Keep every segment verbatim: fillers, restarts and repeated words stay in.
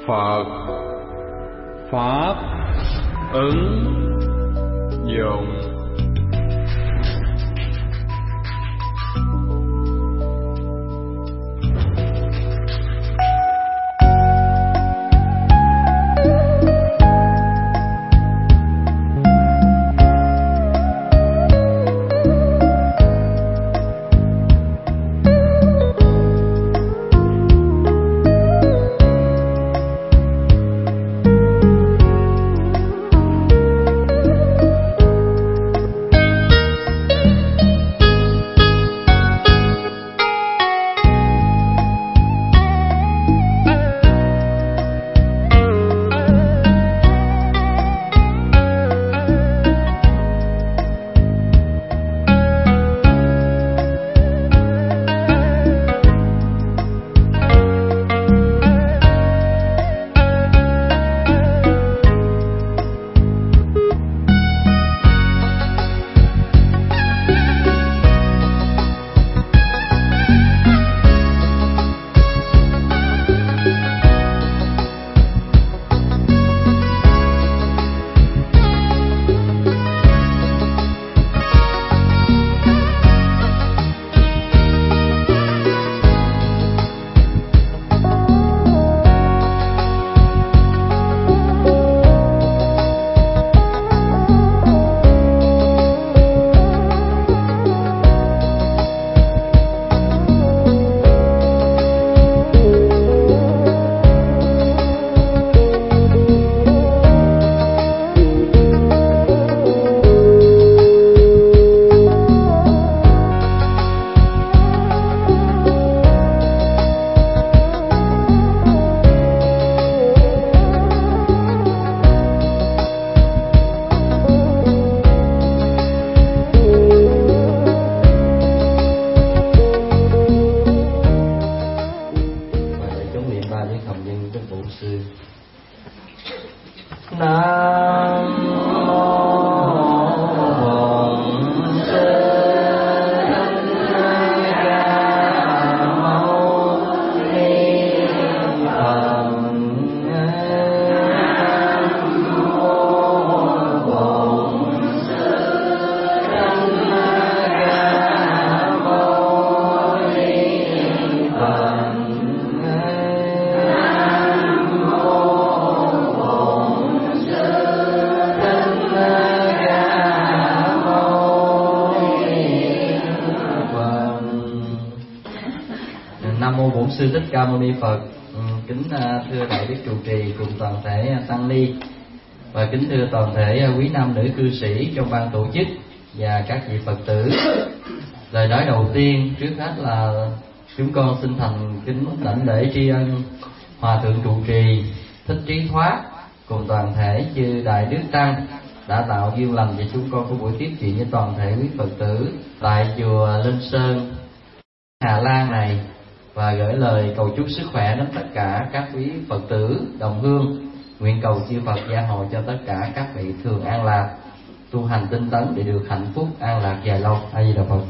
Phật Pháp ứng dụng. Sư Thích Ca Mâu Ni Phật. Kính thưa đại đức trụ trì cùng toàn thể tăng ni, và kính thưa toàn thể quý nam nữ cư sĩ trong ban tổ chức và các vị Phật tử. Lời nói đầu tiên trước hết là chúng con xin thành kính đảnh lễ tri ân Hòa thượng trụ trì Thích Trí Thoát cùng toàn thể chư đại đức tăng đã tạo duyên lành cho chúng con có buổi tiếp chuyện với toàn thể quý Phật tử tại chùa Linh Sơn, Hà Lan này, và gửi lời cầu chúc sức khỏe đến tất cả các quý Phật tử đồng hương. Nguyện cầu chư Phật gia hộ cho tất cả các vị thường an lạc, tu hành tinh tấn để được hạnh phúc an lạc dài lâu. A Di Đà Phật.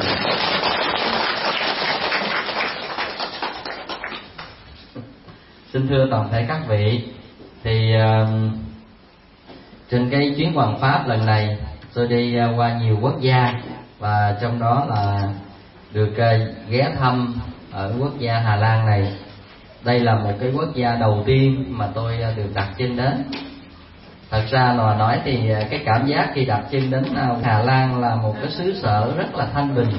Xin thưa toàn thể các vị, thì uh, trên cái chuyến hoằng pháp lần này tôi đi uh, qua nhiều quốc gia, và trong đó là được uh, ghé thăm ở quốc gia Hà Lan này. Đây là một cái quốc gia đầu tiên mà tôi được đặt chân đến. Thật ra mà nói thì cái cảm giác khi đặt chân đến Hà Lan là một cái xứ sở rất là thanh bình.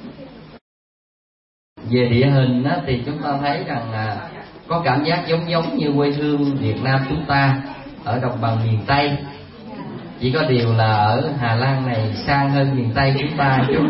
Về địa hình thì chúng ta thấy rằng có cảm giác giống giống như quê hương Việt Nam chúng ta ở đồng bằng miền Tây. Chỉ có điều là ở Hà Lan này sang hơn miền Tây chúng ta chút.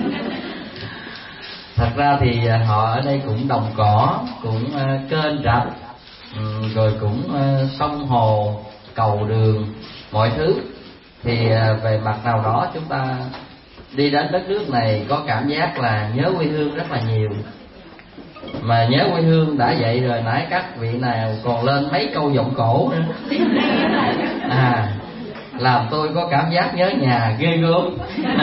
Thật ra thì họ ở đây cũng đồng cỏ, cũng uh, kênh rạch, um, rồi cũng uh, sông hồ, cầu đường, mọi thứ. Thì uh, về mặt nào đó chúng ta đi đến đất nước này có cảm giác là nhớ quê hương rất là nhiều. Mà nhớ quê hương đã vậy rồi, nãy các vị nào còn lên mấy câu giọng cổ nữa. À, làm tôi có cảm giác nhớ nhà ghê gớm.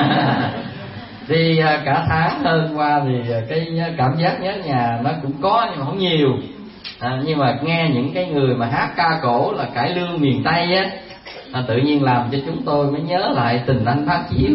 Đi cả tháng hơn qua thì cái cảm giác nhớ nhà nó cũng có nhưng mà không nhiều. À, nhưng mà nghe những cái người mà hát ca cổ là cải lương miền Tây á, à, tự nhiên làm cho chúng tôi mới nhớ lại Tình Anh Bán Chiếu.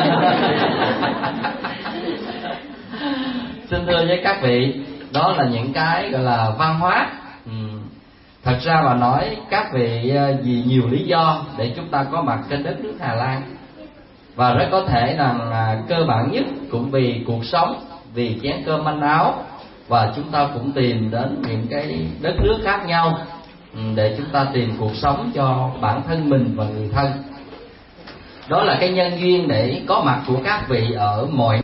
Xin thưa với các vị, đó là những cái gọi là văn hóa. Ừ. Thật ra mà nói, các vị vì nhiều lý do để chúng ta có mặt trên đất nước Hà Lan, và rất có thể rằng là cơ bản nhất cũng vì cuộc sống, vì chén cơm manh áo, và chúng ta cũng tìm đến những cái đất nước khác nhau để chúng ta tìm cuộc sống cho bản thân mình và người thân. Đó là cái nhân duyên để có mặt của các vị ở mọi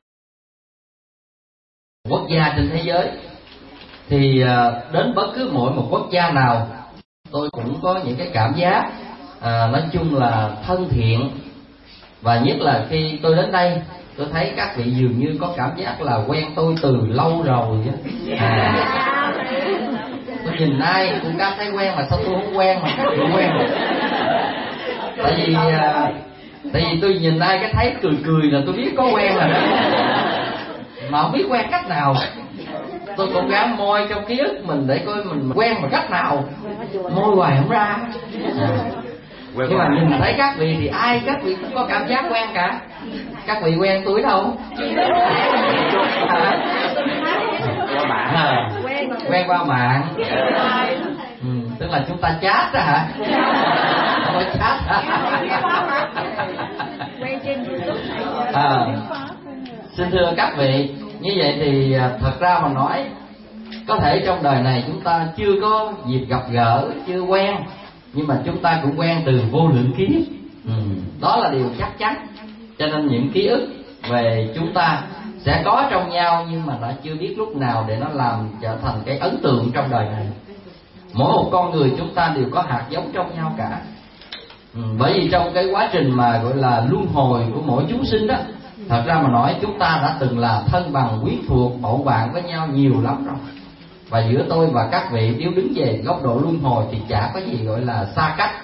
quốc gia trên thế giới. Thì đến bất cứ mỗi một quốc gia nào, tôi cũng có những cái cảm giác à, nói chung là thân thiện. Và nhất là khi tôi đến đây, tôi thấy các vị dường như có cảm giác là quen tôi từ lâu rồi. À, tôi nhìn ai cũng cảm thấy quen, mà sao tôi không quen mà các vị quen? Tại vì à, tại vì tôi nhìn ai cái thấy cười cười là tôi biết có quen rồi đó, mà không biết quen cách nào. Tôi cũng gắng môi trong ký ức mình để coi mình quen bằng cách nào, môi hoài không ra. À, nhưng mà nhìn thấy các vị thì ai các vị cũng có cảm giác quen cả. Các vị quen tôi đâu? À, à, quen qua mạng. Ừ, tức là chúng ta chat đó hả? Không phải chat hả? À, xin thưa các vị, như vậy thì thật ra mà nói, có thể trong đời này chúng ta chưa có dịp gặp gỡ, chưa quen, nhưng mà chúng ta cũng quen từ vô lượng kiếp. Ừ, đó là điều chắc chắn. Cho nên những ký ức về chúng ta sẽ có trong nhau, nhưng mà nó chưa biết lúc nào để nó làm trở thành cái ấn tượng trong đời này. Mỗi một con người chúng ta đều có hạt giống trong nhau cả. Ừ, bởi vì trong cái quá trình mà gọi là luân hồi của mỗi chúng sinh đó, thật ra mà nói chúng ta đã từng là thân bằng quyến thuộc bầu bạn với nhau nhiều lắm rồi. Và giữa tôi và các vị nếu đứng về góc độ luân hồi thì chả có gì gọi là xa cách.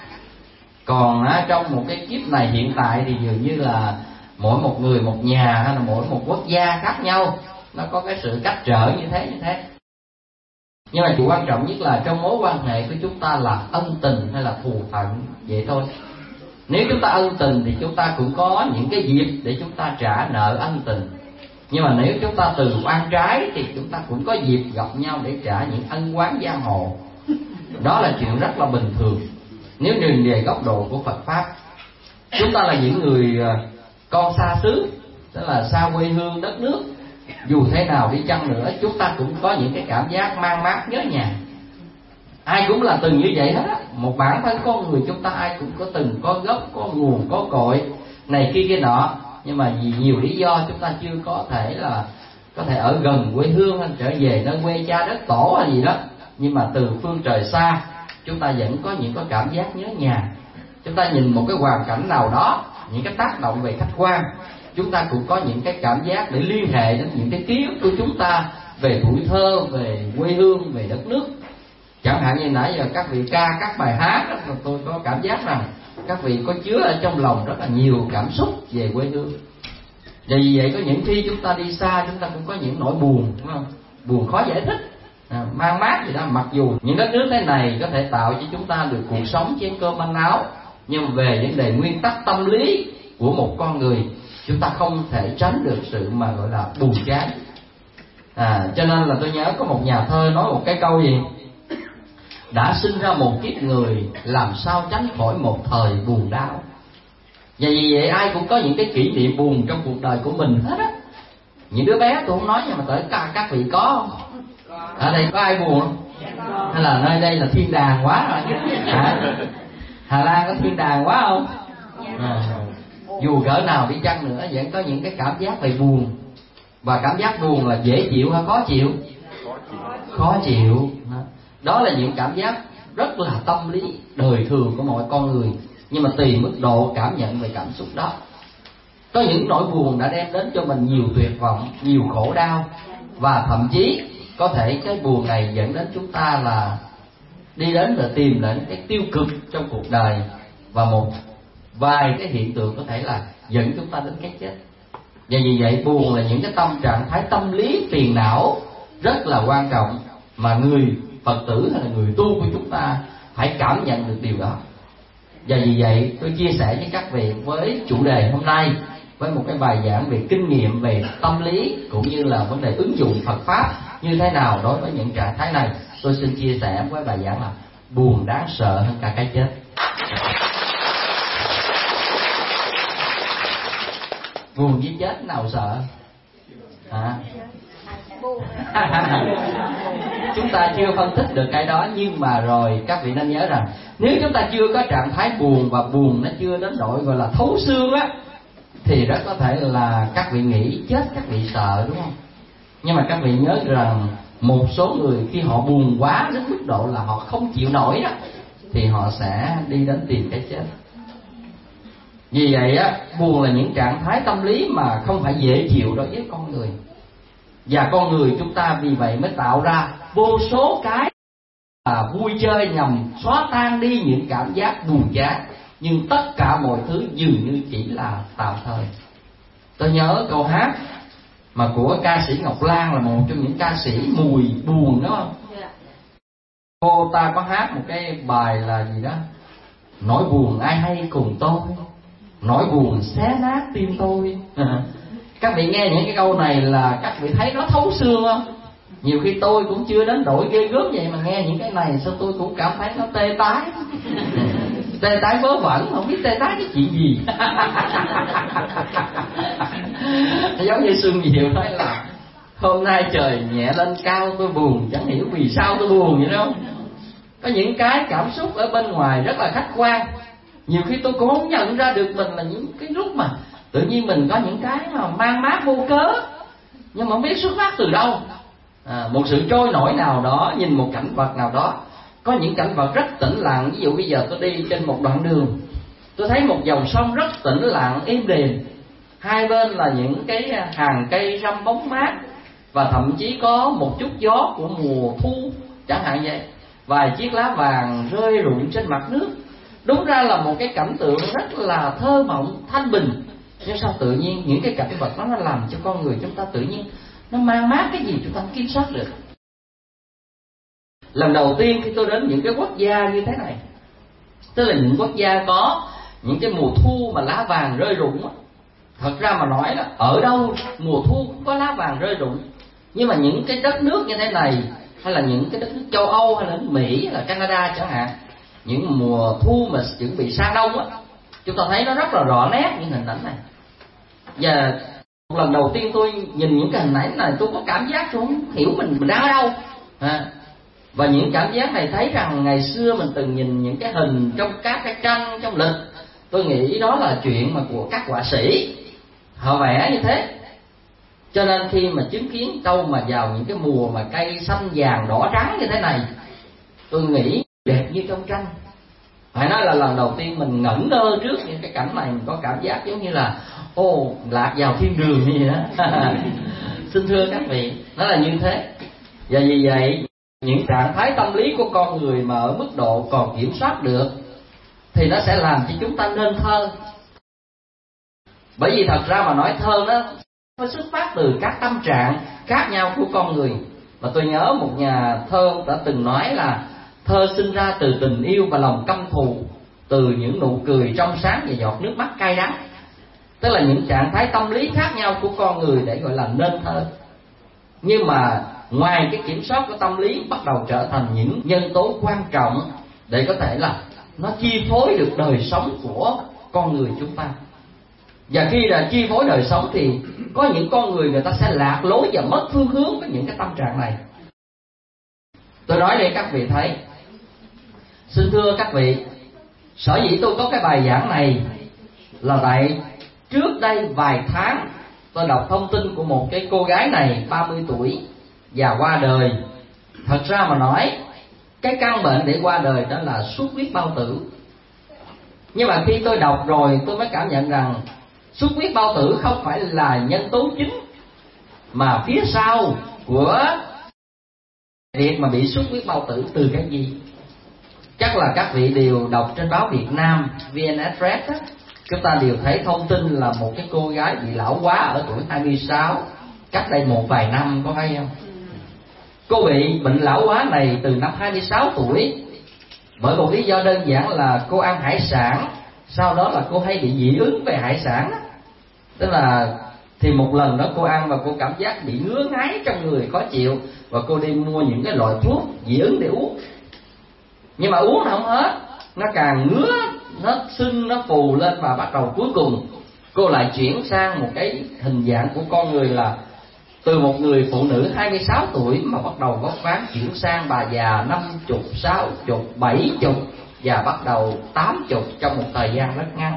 Còn á, trong một cái kiếp này hiện tại thì dường như là mỗi một người một nhà, hay là mỗi một quốc gia khác nhau, nó có cái sự cách trở như thế như thế. Nhưng mà điều quan trọng nhất là trong mối quan hệ của chúng ta là ân tình hay là thù hận, vậy thôi. Nếu chúng ta ân tình thì chúng ta cũng có những cái dịp để chúng ta trả nợ ân tình. Nhưng mà nếu chúng ta từ oan trái thì chúng ta cũng có dịp gặp nhau để trả những ân oán giang hồ. Đó là chuyện rất là bình thường. Nếu nhìn về góc độ của Phật Pháp, chúng ta là những người con xa xứ, tức là xa quê hương đất nước. Dù thế nào đi chăng nữa, chúng ta cũng có những cái cảm giác mang mát nhớ nhà. Ai cũng là từng như vậy hết á. Một bản thân con người chúng ta ai cũng có từng có gốc, có nguồn, có cội này kia kia nọ. Nhưng mà vì nhiều lý do chúng ta chưa có thể là có thể ở gần quê hương hay trở về nơi quê cha đất tổ hay gì đó. Nhưng mà từ phương trời xa, chúng ta vẫn có những cái cảm giác nhớ nhà. Chúng ta nhìn một cái hoàn cảnh nào đó, những cái tác động về khách quan, chúng ta cũng có những cái cảm giác để liên hệ đến những cái ký ức của chúng ta về tuổi thơ, về quê hương, về đất nước. Chẳng hạn như nãy giờ các vị ca các bài hát đó, tôi có cảm giác rằng các vị có chứa ở trong lòng rất là nhiều cảm xúc về quê hương. Và vì vậy có những khi chúng ta đi xa, chúng ta cũng có những nỗi buồn, đúng không? Buồn khó giải thích, à, mang mát gì đó. Mặc dù những đất nước thế này có thể tạo cho chúng ta được cuộc sống chén cơm manh áo, nhưng mà về vấn đề nguyên tắc tâm lý của một con người, chúng ta không thể tránh được sự mà gọi là buồn chán. À, cho nên là tôi nhớ có một nhà thơ nói một cái câu gì: đã sinh ra một kiếp người, làm sao tránh khỏi một thời buồn đau. Và vì vậy ai cũng có những cái kỷ niệm buồn trong cuộc đời của mình hết á. Những đứa bé tôi không nói, nhưng mà tới các, các vị có không? Ở đây có ai buồn không? Hay là nơi đây là thiên đàng quá rồi? À, Hà Lan có thiên đàng quá không? À, dù cỡ nào đi chăng nữa vẫn có những cái cảm giác về buồn. Và cảm giác buồn là dễ chịu hay khó chịu? Khó chịu. Đó là những cảm giác rất là tâm lý đời thường của mọi con người, nhưng mà tùy mức độ cảm nhận về cảm xúc đó. Có những nỗi buồn đã đem đến cho mình nhiều tuyệt vọng, nhiều khổ đau, và thậm chí có thể cái buồn này dẫn đến chúng ta là đi đến là tìm đến cái tiêu cực trong cuộc đời, và một vài cái hiện tượng có thể là dẫn chúng ta đến cái chết. Và vì vậy buồn là những cái tâm trạng thái tâm lý phiền não rất là quan trọng, mà người Phật tử hay là người tu của chúng ta phải cảm nhận được điều đó. Và vì vậy tôi chia sẻ với các vị với chủ đề hôm nay, với một cái bài giảng về kinh nghiệm về tâm lý cũng như là vấn đề ứng dụng Phật Pháp như thế nào đối với những trạng thái này. Tôi xin chia sẻ với bài giảng là buồn đáng sợ hơn cả cái chết. Buồn với chết nào sợ? À? Chúng ta chưa phân tích được cái đó, nhưng mà rồi các vị nên nhớ rằng nếu chúng ta chưa có trạng thái buồn và buồn nó chưa đến độ gọi là thấu xương á, thì rất có thể là các vị nghĩ chết các vị sợ, đúng không? Nhưng mà các vị nhớ rằng một số người khi họ buồn quá đến mức độ là họ không chịu nổi đó, thì họ sẽ đi đến tìm cái chết. Vì vậy á, buồn là những trạng thái tâm lý mà không phải dễ chịu đối với con người. Và con người chúng ta vì vậy mới tạo ra vô số cái là vui chơi nhằm xóa tan đi những cảm giác buồn chán. Nhưng tất cả mọi thứ dường như chỉ là tạm thời. Tôi nhớ câu hát mà của ca sĩ Ngọc Lan, là một trong những ca sĩ mùi buồn, đúng không? Cô ta có hát một cái bài là gì đó: nỗi buồn ai hay cùng tôi, nỗi buồn xé nát tim tôi. Các vị nghe những cái câu này là các vị thấy nó thấu xương không? Nhiều khi tôi cũng chưa đến nỗi ghê gớm vậy mà nghe những cái này sao tôi cũng cảm thấy nó tê tái. Tê tái vớ vẩn, không biết tê tái cái chuyện gì. Giống như Xuân Diệu nói là hôm nay trời nhẹ lên cao tôi buồn, chẳng hiểu vì sao tôi buồn vậy đâu. Có những cái cảm xúc ở bên ngoài rất là khách quan, nhiều khi tôi cũng không nhận ra được mình là những cái lúc mà tự nhiên mình có những cái mà mang mát vô cớ, nhưng mà không biết xuất phát từ đâu. À, một sự trôi nổi nào đó, nhìn một cảnh vật nào đó. Có những cảnh vật rất tĩnh lặng. Ví dụ bây giờ tôi đi trên một đoạn đường, tôi thấy một dòng sông rất tĩnh lặng, êm đềm. Hai bên là những cái hàng cây râm bóng mát, và thậm chí có một chút gió của mùa thu chẳng hạn vậy. Vài chiếc lá vàng rơi rụng trên mặt nước. Đúng ra là một cái cảnh tượng rất là thơ mộng, thanh bình. Nhưng sao tự nhiên những cái cảnh vật đó nó làm cho con người chúng ta tự nhiên nó mang mát cái gì chúng ta không kiểm soát được. Lần đầu tiên khi tôi đến những cái quốc gia như thế này, tức là những quốc gia có những cái mùa thu mà lá vàng rơi rụng á, thật ra mà nói là ở đâu mùa thu cũng có lá vàng rơi rụng. Nhưng mà những cái đất nước như thế này, hay là những cái đất nước châu Âu, hay là Mỹ, hay là Canada chẳng hạn, những mùa thu mà chuẩn bị sang đông á, chúng ta thấy nó rất là rõ nét những hình ảnh này. Và một lần đầu tiên tôi nhìn những cái hình ảnh này, tôi có cảm giác tôi không hiểu mình mình đang ở đâu. À, và những cảm giác này thấy rằng ngày xưa mình từng nhìn những cái hình trong các cái tranh trong lịch, tôi nghĩ đó là chuyện mà của các họa sĩ họ vẽ như thế. Cho nên khi mà chứng kiến đâu mà vào những cái mùa mà cây xanh vàng đỏ trắng như thế này, tôi nghĩ đẹp như trong tranh. Phải nói là lần đầu tiên mình ngẩn ngơ trước những cái cảnh này, mình có cảm giác giống như là ô lạc vào thiên đường như vậy đó. Xin thưa các vị, nó là như thế. Và vì vậy những trạng thái tâm lý của con người mà ở mức độ còn kiểm soát được thì nó sẽ làm cho chúng ta nên thơ. Bởi vì thật ra mà nói thơ nó nó xuất phát từ các tâm trạng khác nhau của con người. Mà tôi nhớ một nhà thơ đã từng nói là thơ sinh ra từ tình yêu và lòng căm thù, từ những nụ cười trong sáng và giọt nước mắt cay đắng. Tức là những trạng thái tâm lý khác nhau của con người để gọi là nên thơ. Nhưng mà ngoài cái kiểm soát của tâm lý bắt đầu trở thành những nhân tố quan trọng để có thể là nó chi phối được đời sống của con người chúng ta. Và khi là chi phối đời sống thì có những con người người ta sẽ lạc lối và mất phương hướng với những cái tâm trạng này. Tôi nói để các vị thấy. Xin thưa các vị, sở dĩ tôi có cái bài giảng này là tại trước đây vài tháng tôi đọc thông tin của một cái cô gái này ba mươi tuổi và qua đời. Thật ra mà nói, cái căn bệnh để qua đời đó là xuất huyết bao tử. Nhưng mà khi tôi đọc rồi tôi mới cảm nhận rằng xuất huyết bao tử không phải là nhân tố chính, mà phía sau của việc mà bị xuất huyết bao tử từ cái gì. Chắc là các vị đều đọc trên báo Việt Nam vê en Express á, chúng ta đều thấy thông tin là một cái cô gái bị lão hóa ở tuổi hai mươi sáu cách đây một vài năm, có hay không? Cô bị bệnh lão hóa này từ năm hai mươi sáu tuổi, bởi một lý do đơn giản là cô ăn hải sản, sau đó là cô hay bị dị ứng về hải sản. Tức là thì một lần đó cô ăn và cô cảm giác bị ngứa ngáy trong người, khó chịu, và cô đi mua những cái loại thuốc dị ứng để uống. Nhưng mà uống nó không hết, nó càng ngứa, nó sưng, nó phù lên, và bắt đầu cuối cùng cô lại chuyển sang một cái hình dạng của con người là từ một người phụ nữ hai mươi sáu tuổi mà bắt đầu vóc ván chuyển sang bà già năm chục, sáu chục, bảy chục và bắt đầu tám chục trong một thời gian rất ngắn.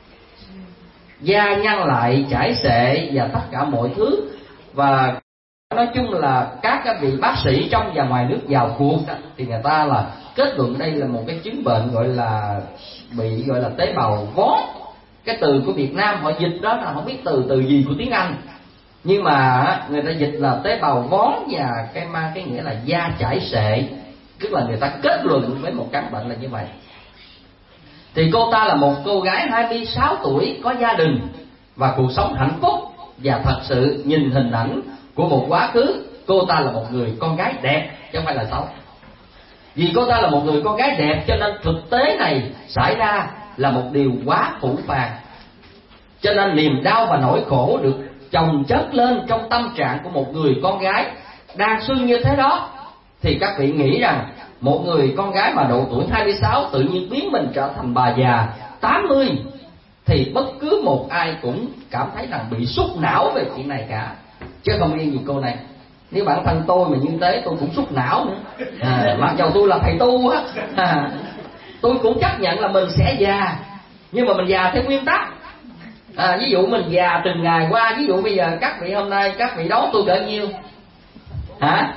Da nhăn lại, chảy xệ và tất cả mọi thứ. Và nói chung là các cái vị bác sĩ trong và ngoài nước vào cuộc thì người ta là kết luận đây là một cái chứng bệnh gọi là bị gọi là tế bào vón. Cái từ của Việt Nam họ dịch đó là không biết từ từ gì của tiếng Anh, nhưng mà người ta dịch là tế bào vón, và cái mang cái nghĩa là da chảy xệ, tức là người ta kết luận với một căn bệnh là như vậy. Thì cô ta là một cô gái hai mươi sáu tuổi, có gia đình và cuộc sống hạnh phúc, và thật sự nhìn hình ảnh của một quá khứ, cô ta là một người con gái đẹp chứ không phải là xấu. Vì cô ta là một người con gái đẹp cho nên thực tế này xảy ra là một điều quá phũ phàng. Cho nên niềm đau và nỗi khổ được chồng chất lên trong tâm trạng của một người con gái đang xuân như thế đó. Thì các vị nghĩ rằng một người con gái mà độ tuổi hai mươi sáu tự nhiên biến mình trở thành bà già tám mươi, thì bất cứ một ai cũng cảm thấy rằng bị sút não về chuyện này cả, chứ không riêng gì cô này. Nếu bản thân tôi mà như thế tôi cũng sút não nữa, à, mặc dầu tôi là thầy tu á, à, tôi cũng chấp nhận là mình sẽ già, nhưng mà mình già theo nguyên tắc. À, ví dụ mình già từng ngày qua, ví dụ bây giờ các vị hôm nay các vị đón tôi cỡ nhiêu hả?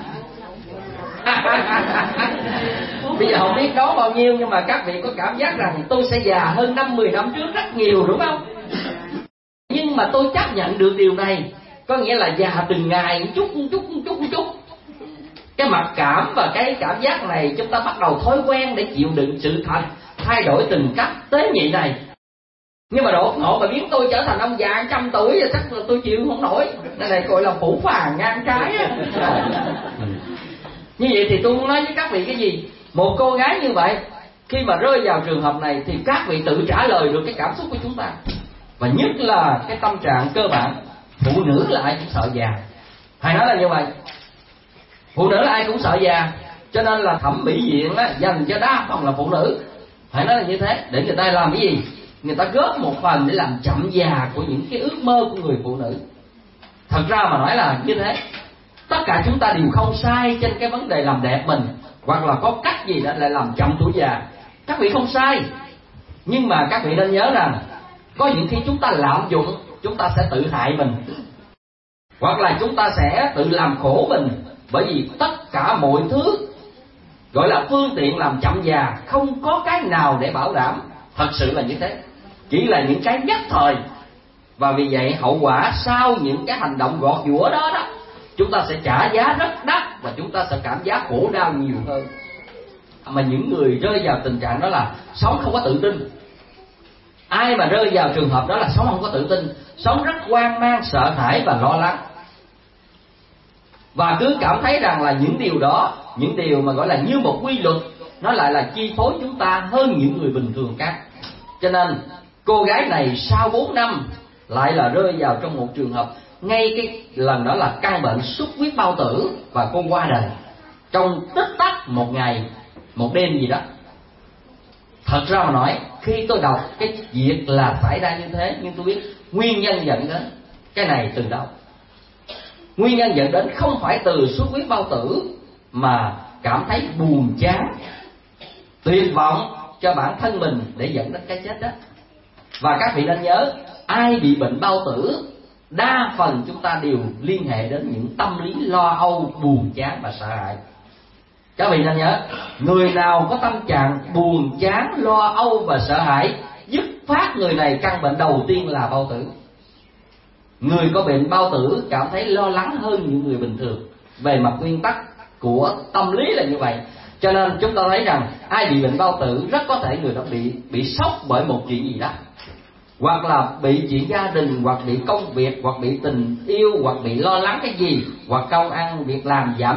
Bây giờ không biết đón bao nhiêu, nhưng mà các vị có cảm giác rằng tôi sẽ già hơn năm mười năm trước rất nhiều, đúng không? Nhưng mà tôi chấp nhận được điều này, có nghĩa là già từng ngày một chút một chút một chút một chút. Cái mặc cảm và cái cảm giác này chúng ta bắt đầu thói quen để chịu đựng sự thật thay đổi từng cách tế nhị này. Nhưng mà đột ngột mà biến tôi trở thành ông già trăm tuổi thì chắc là tôi chịu không nổi. Cái này gọi là phũ phàng ngang trái á. Như vậy thì tôi muốn nói với các vị cái gì? Một cô gái như vậy khi mà rơi vào trường hợp này thì các vị tự trả lời được cái cảm xúc của chúng ta. Và nhất là cái tâm trạng cơ bản, phụ nữ là ai cũng sợ già. Thầy nói là như vậy, phụ nữ là ai cũng sợ già, cho nên là thẩm mỹ viện á, dành cho đa phần là phụ nữ. Thầy nói là như thế, để người ta làm cái gì? Người ta góp một phần để làm chậm già của những cái ước mơ của người phụ nữ. Thật ra mà nói là như thế, tất cả chúng ta đều không sai trên cái vấn đề làm đẹp mình, hoặc là có cách gì đó lại làm chậm tuổi già. Các vị không sai, nhưng mà các vị nên nhớ rằng có những khi chúng ta lạm dụng, chúng ta sẽ tự hại mình, hoặc là chúng ta sẽ tự làm khổ mình. Bởi vì tất cả mọi thứ gọi là phương tiện làm chậm già, không có cái nào để bảo đảm. Thật sự là như thế, chỉ là những cái nhất thời. Và vì vậy hậu quả sau những cái hành động gọt giũa đó đó, chúng ta sẽ trả giá rất đắt, và chúng ta sẽ cảm giác khổ đau nhiều hơn. Mà những người rơi vào tình trạng đó là sống không có tự tin. Ai mà rơi vào trường hợp đó là sống không có tự tin, sống rất hoang mang, sợ hãi và lo lắng, và cứ cảm thấy rằng là những điều đó, những điều mà gọi là như một quy luật, nó lại là chi phối chúng ta hơn những người bình thường khác. Cho nên cô gái này sau bốn năm lại là rơi vào trong một trường hợp, ngay cái lần đó là căn bệnh xuất huyết bao tử, và cô qua đời trong tích tắc một ngày một đêm gì đó. Thật ra mà nói, khi tôi đọc cái việc là xảy ra như thế, nhưng tôi biết nguyên nhân dẫn đến cái này từ đâu. Nguyên nhân dẫn đến không phải từ xuất huyết bao tử, mà cảm thấy buồn chán, tuyệt vọng cho bản thân mình để dẫn đến cái chết đó. Và các vị nên nhớ, ai bị bệnh bao tử, đa phần chúng ta đều liên hệ đến những tâm lý lo âu, buồn chán và sợ hãi. Các vị nên nhớ, người nào có tâm trạng buồn chán, lo âu và sợ hãi, dứt phát người này căn bệnh đầu tiên là bao tử. Người có bệnh bao tử cảm thấy lo lắng hơn những người bình thường. Về mặt nguyên tắc của tâm lý là như vậy. Cho nên chúng ta thấy rằng ai bị bệnh bao tử rất có thể người đó bị bị sốc bởi một chuyện gì đó, hoặc là bị chuyện gia đình, hoặc bị công việc, hoặc bị tình yêu, hoặc bị lo lắng cái gì, hoặc công ăn việc làm giảm sút,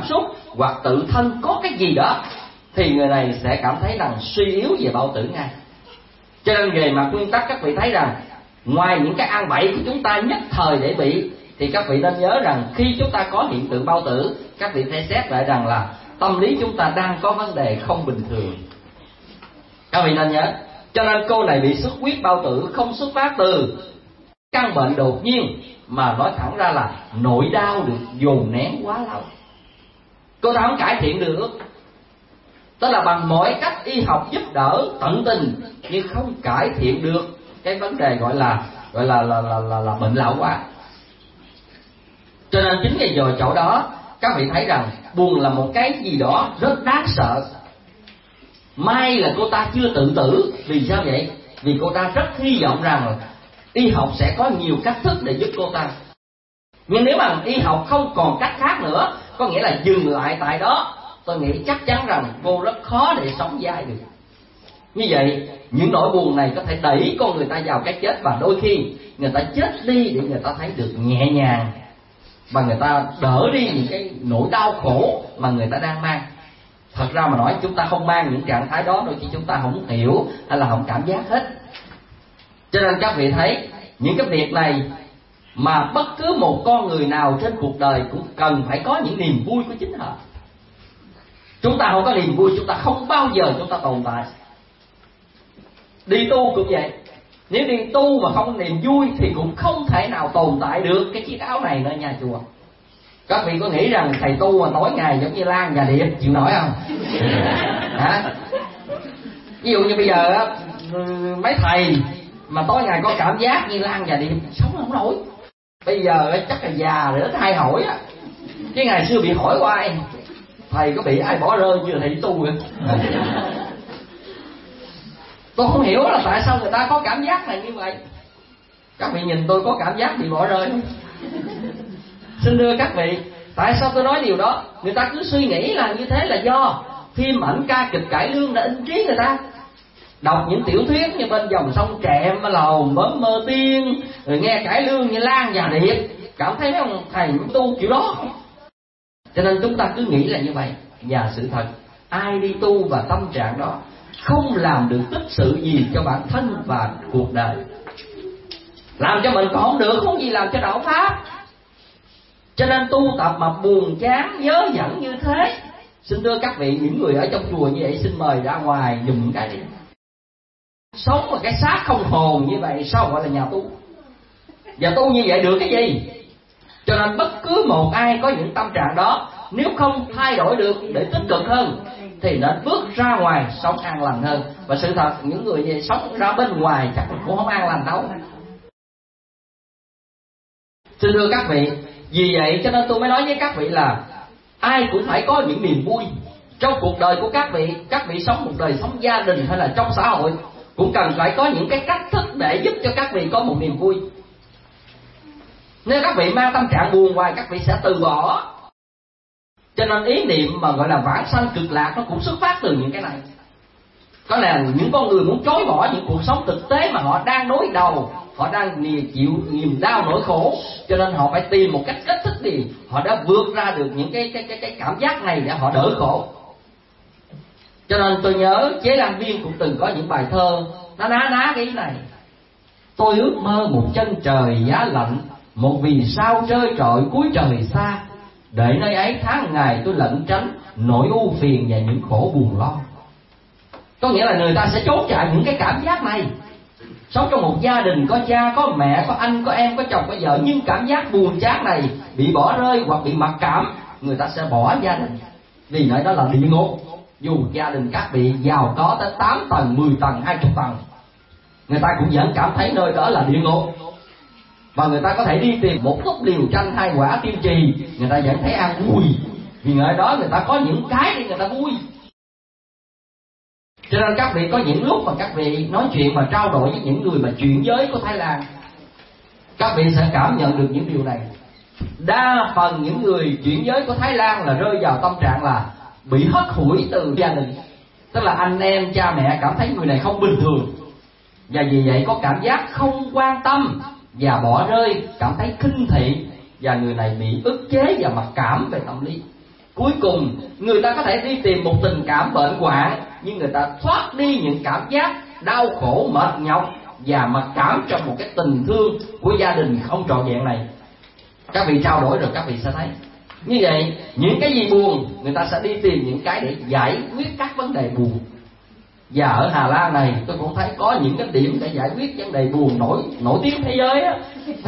hoặc tự thân có cái gì đó, thì người này sẽ cảm thấy rằng suy yếu về bao tử ngay. Cho nên về mặt nguyên tắc các vị thấy rằng ngoài những cái ăn bậy của chúng ta nhất thời để bị, thì các vị nên nhớ rằng khi chúng ta có hiện tượng bao tử, các vị phải xét lại rằng là tâm lý chúng ta đang có vấn đề không bình thường. Các vị nên nhớ. Cho nên cô này bị xuất huyết bao tử không xuất phát từ căn bệnh đột nhiên, mà nói thẳng ra là nỗi đau được dồn nén quá lâu. Cô ta không cải thiện được, tức là bằng mọi cách y học giúp đỡ tận tình, nhưng không cải thiện được cái vấn đề gọi là gọi là là là, là, là bệnh lão hóa. Cho nên chính cái giờ chỗ đó các vị thấy rằng buồn là một cái gì đó rất đáng sợ. May là cô ta chưa tự tử. Vì sao vậy? Vì cô ta rất hy vọng rằng y học sẽ có nhiều cách thức để giúp cô ta. Nhưng nếu mà y học không còn cách khác nữa, có nghĩa là dừng lại tại đó, tôi nghĩ chắc chắn rằng cô rất khó để sống dai được. Như vậy những nỗi buồn này có thể đẩy con người ta vào cái chết, và đôi khi người ta chết đi để người ta thấy được nhẹ nhàng, và người ta đỡ đi những cái nỗi đau khổ mà người ta đang mang. Thật ra mà nói, chúng ta không mang những trạng thái đó, đôi khi chúng ta không hiểu hay là không cảm giác hết. Cho nên các vị thấy những cái việc này mà bất cứ một con người nào trên cuộc đời cũng cần phải có những niềm vui của chính họ. Chúng ta không có niềm vui, chúng ta không bao giờ chúng ta tồn tại. Đi tu cũng vậy. Nếu đi tu mà không có niềm vui thì cũng không thể nào tồn tại được cái chiếc áo này nữa nhà chùa. Các vị có nghĩ rằng thầy tu mà tối ngày giống như Lan và Điệp chịu nổi không? Hả? Ví dụ như bây giờ mấy thầy mà tối ngày có cảm giác như Lan và Điệp sống không nổi. Bây giờ chắc là già rồi, ít ai hỏi á. Chứ ngày xưa bị hỏi hoài, thầy có bị ai bỏ rơi như thầy tu vậy? Tôi không hiểu là tại sao người ta có cảm giác này như vậy. Các vị nhìn tôi có cảm giác bị bỏ rơi không? Xin thưa các vị, tại sao tôi nói điều đó? Người ta cứ suy nghĩ là như thế là do phim ảnh ca kịch cải lương đã in trí người ta. Đọc những tiểu thuyết như Bên Dòng Sông Trẹm, Lầu Bấm Mơ Tiên, rồi nghe cải lương như Lan và Điệp, cảm thấy ông thầy tu kiểu đó. Cho nên chúng ta cứ nghĩ là như vậy. Và sự thật, ai đi tu và tâm trạng đó không làm được tích sự gì cho bản thân và cuộc đời. Làm cho mình còn không được, không gì làm cho đạo pháp. Cho nên tu tập mà buồn chán, nhớ dẫn như thế, xin thưa các vị, những người ở trong chùa như vậy xin mời ra ngoài dùm cái đi. Sống mà cái xác không hồn như vậy sao gọi là nhà tu? Và tu như vậy được cái gì? Cho nên bất cứ một ai có những tâm trạng đó, nếu không thay đổi được để tích cực hơn thì nên bước ra ngoài sống an lành hơn. Và sự thật, những người về sống ra bên ngoài chắc cũng không an lành đâu. Xin thưa các vị, vì vậy cho nên tôi mới nói với các vị là ai cũng phải có những niềm vui trong cuộc đời của các vị. Các vị sống một đời sống gia đình hay là trong xã hội cũng cần phải có những cái cách thức để giúp cho các vị có một niềm vui. Nếu các vị mang tâm trạng buồn hoài, các vị sẽ từ bỏ. Cho nên ý niệm mà gọi là vãng sanh cực lạc nó cũng xuất phát từ những cái này. Có lẽ những con người muốn chối bỏ những cuộc sống thực tế mà họ đang đối đầu, họ đang chịu niềm đau nỗi khổ, cho nên họ phải tìm một cách cách thức gì họ đã vượt ra được những cái cái cái cái cảm giác này để họ đỡ khổ. Cho nên tôi nhớ Chế Lan Viên cũng từng có những bài thơ nó ná ná cái ý này. Tôi ước mơ một chân trời giá lạnh, một vì sao rơi trọi cuối trời xa, để nơi ấy tháng ngày tôi lẩn tránh nỗi ưu phiền và những khổ buồn lo. Có nghĩa là người ta sẽ trốn chạy những cái cảm giác này. Sống trong một gia đình có cha, có mẹ, có anh, có em, có chồng, có vợ, nhưng cảm giác buồn chán này bị bỏ rơi hoặc bị mặc cảm, người ta sẽ bỏ gia đình. Vì nơi đó là địa ngục. Dù gia đình các vị giàu có tới tám tầng, mười tầng, hai mươi tầng, người ta cũng vẫn cảm thấy nơi đó là địa ngục. Và người ta có thể đi tìm một thuốc liều tranh hai quả tiên trì, người ta vẫn thấy an vui. Vì ở đó người ta có những cái để người ta vui. Cho nên các vị có những lúc mà các vị nói chuyện và trao đổi với những người mà chuyển giới của Thái Lan, các vị sẽ cảm nhận được những điều này. Đa phần những người chuyển giới của Thái Lan là rơi vào tâm trạng là bị hất hủi từ gia đình. Tức là anh em, cha mẹ cảm thấy người này không bình thường, và vì vậy có cảm giác không quan tâm và bỏ rơi, cảm thấy khinh thị, và người này bị ức chế và mặc cảm về tâm lý. Cuối cùng người ta có thể đi tìm một tình cảm bệnh hoạn, nhưng người ta thoát đi những cảm giác đau khổ mệt nhọc và mặc cảm trong một cái tình thương của gia đình không trọn vẹn này. Các vị trao đổi rồi các vị sẽ thấy như vậy, những cái gì buồn người ta sẽ đi tìm những cái để giải quyết các vấn đề buồn. Và ở Hà Lan này tôi cũng thấy có những cái điểm để giải quyết vấn đề buồn nổi nổi tiếng thế giới á.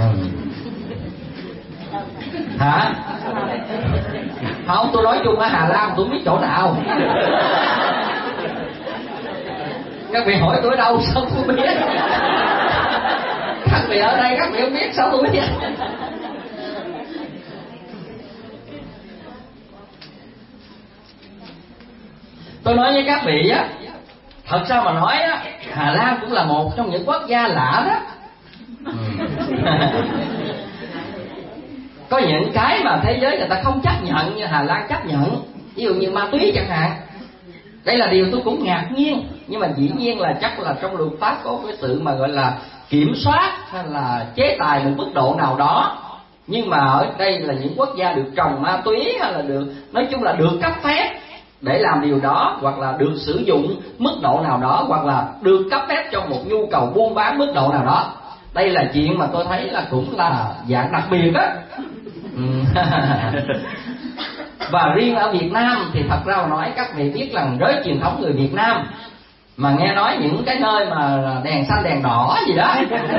Hả? Không, tôi nói chung ở Hà Lan tôi không biết chỗ nào. Các vị hỏi tôi ở đâu sao tôi biết? Các vị ở đây các vị không biết sao tôi biết? Tôi nói với các vị á, thật ra mà nói á, Hà Lan cũng là một trong những quốc gia lạ đó. Có những cái mà thế giới người ta không chấp nhận như Hà Lan chấp nhận, ví dụ như ma túy chẳng hạn. Đây là điều tôi cũng ngạc nhiên, nhưng mà dĩ nhiên là chắc là trong luật pháp có cái sự mà gọi là kiểm soát hay là chế tài một mức độ nào đó. Nhưng mà ở đây là những quốc gia được trồng ma túy hay là được, nói chung là được cấp phép để làm điều đó, hoặc là được sử dụng mức độ nào đó, hoặc là được cấp phép cho một nhu cầu buôn bán mức độ nào đó. Đây là chuyện mà tôi thấy là cũng là dạng đặc biệt á. Và riêng ở Việt Nam thì thật ra mà nói, các vị biết rằng giới truyền thống người Việt Nam mà nghe nói những cái nơi mà đèn xanh đèn đỏ gì đó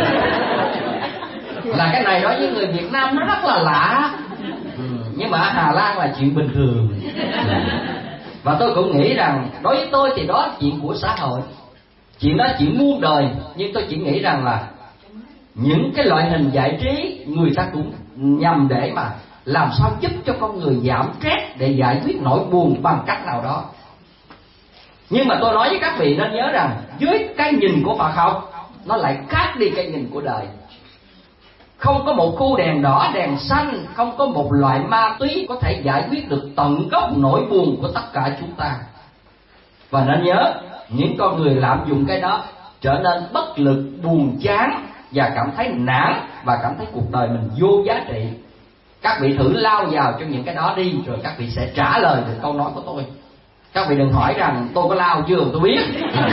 là cái này đối với người Việt Nam nó rất là lạ. Nhưng mà ở Hà Lan là chuyện bình thường. Và tôi cũng nghĩ rằng đối với tôi thì đó là chuyện của xã hội, chuyện đó chuyện muôn đời. Nhưng tôi chỉ nghĩ rằng là những cái loại hình giải trí người ta cũng nhằm để mà làm sao giúp cho con người giảm stress để giải quyết nỗi buồn bằng cách nào đó. Nhưng mà tôi nói với các vị nên nhớ rằng dưới cái nhìn của Phật học nó lại khác đi cái nhìn của đời. Không có một khu đèn đỏ đèn xanh, không có một loại ma túy có thể giải quyết được tận gốc nỗi buồn của tất cả chúng ta. Và nên nhớ, những con người lạm dụng cái đó trở nên bất lực, buồn chán và cảm thấy nản và cảm thấy cuộc đời mình vô giá trị. Các vị thử lao vào trong những cái đó đi, rồi các vị sẽ trả lời được câu nói của tôi. Các vị đừng hỏi rằng tôi có lao chưa, tôi biết.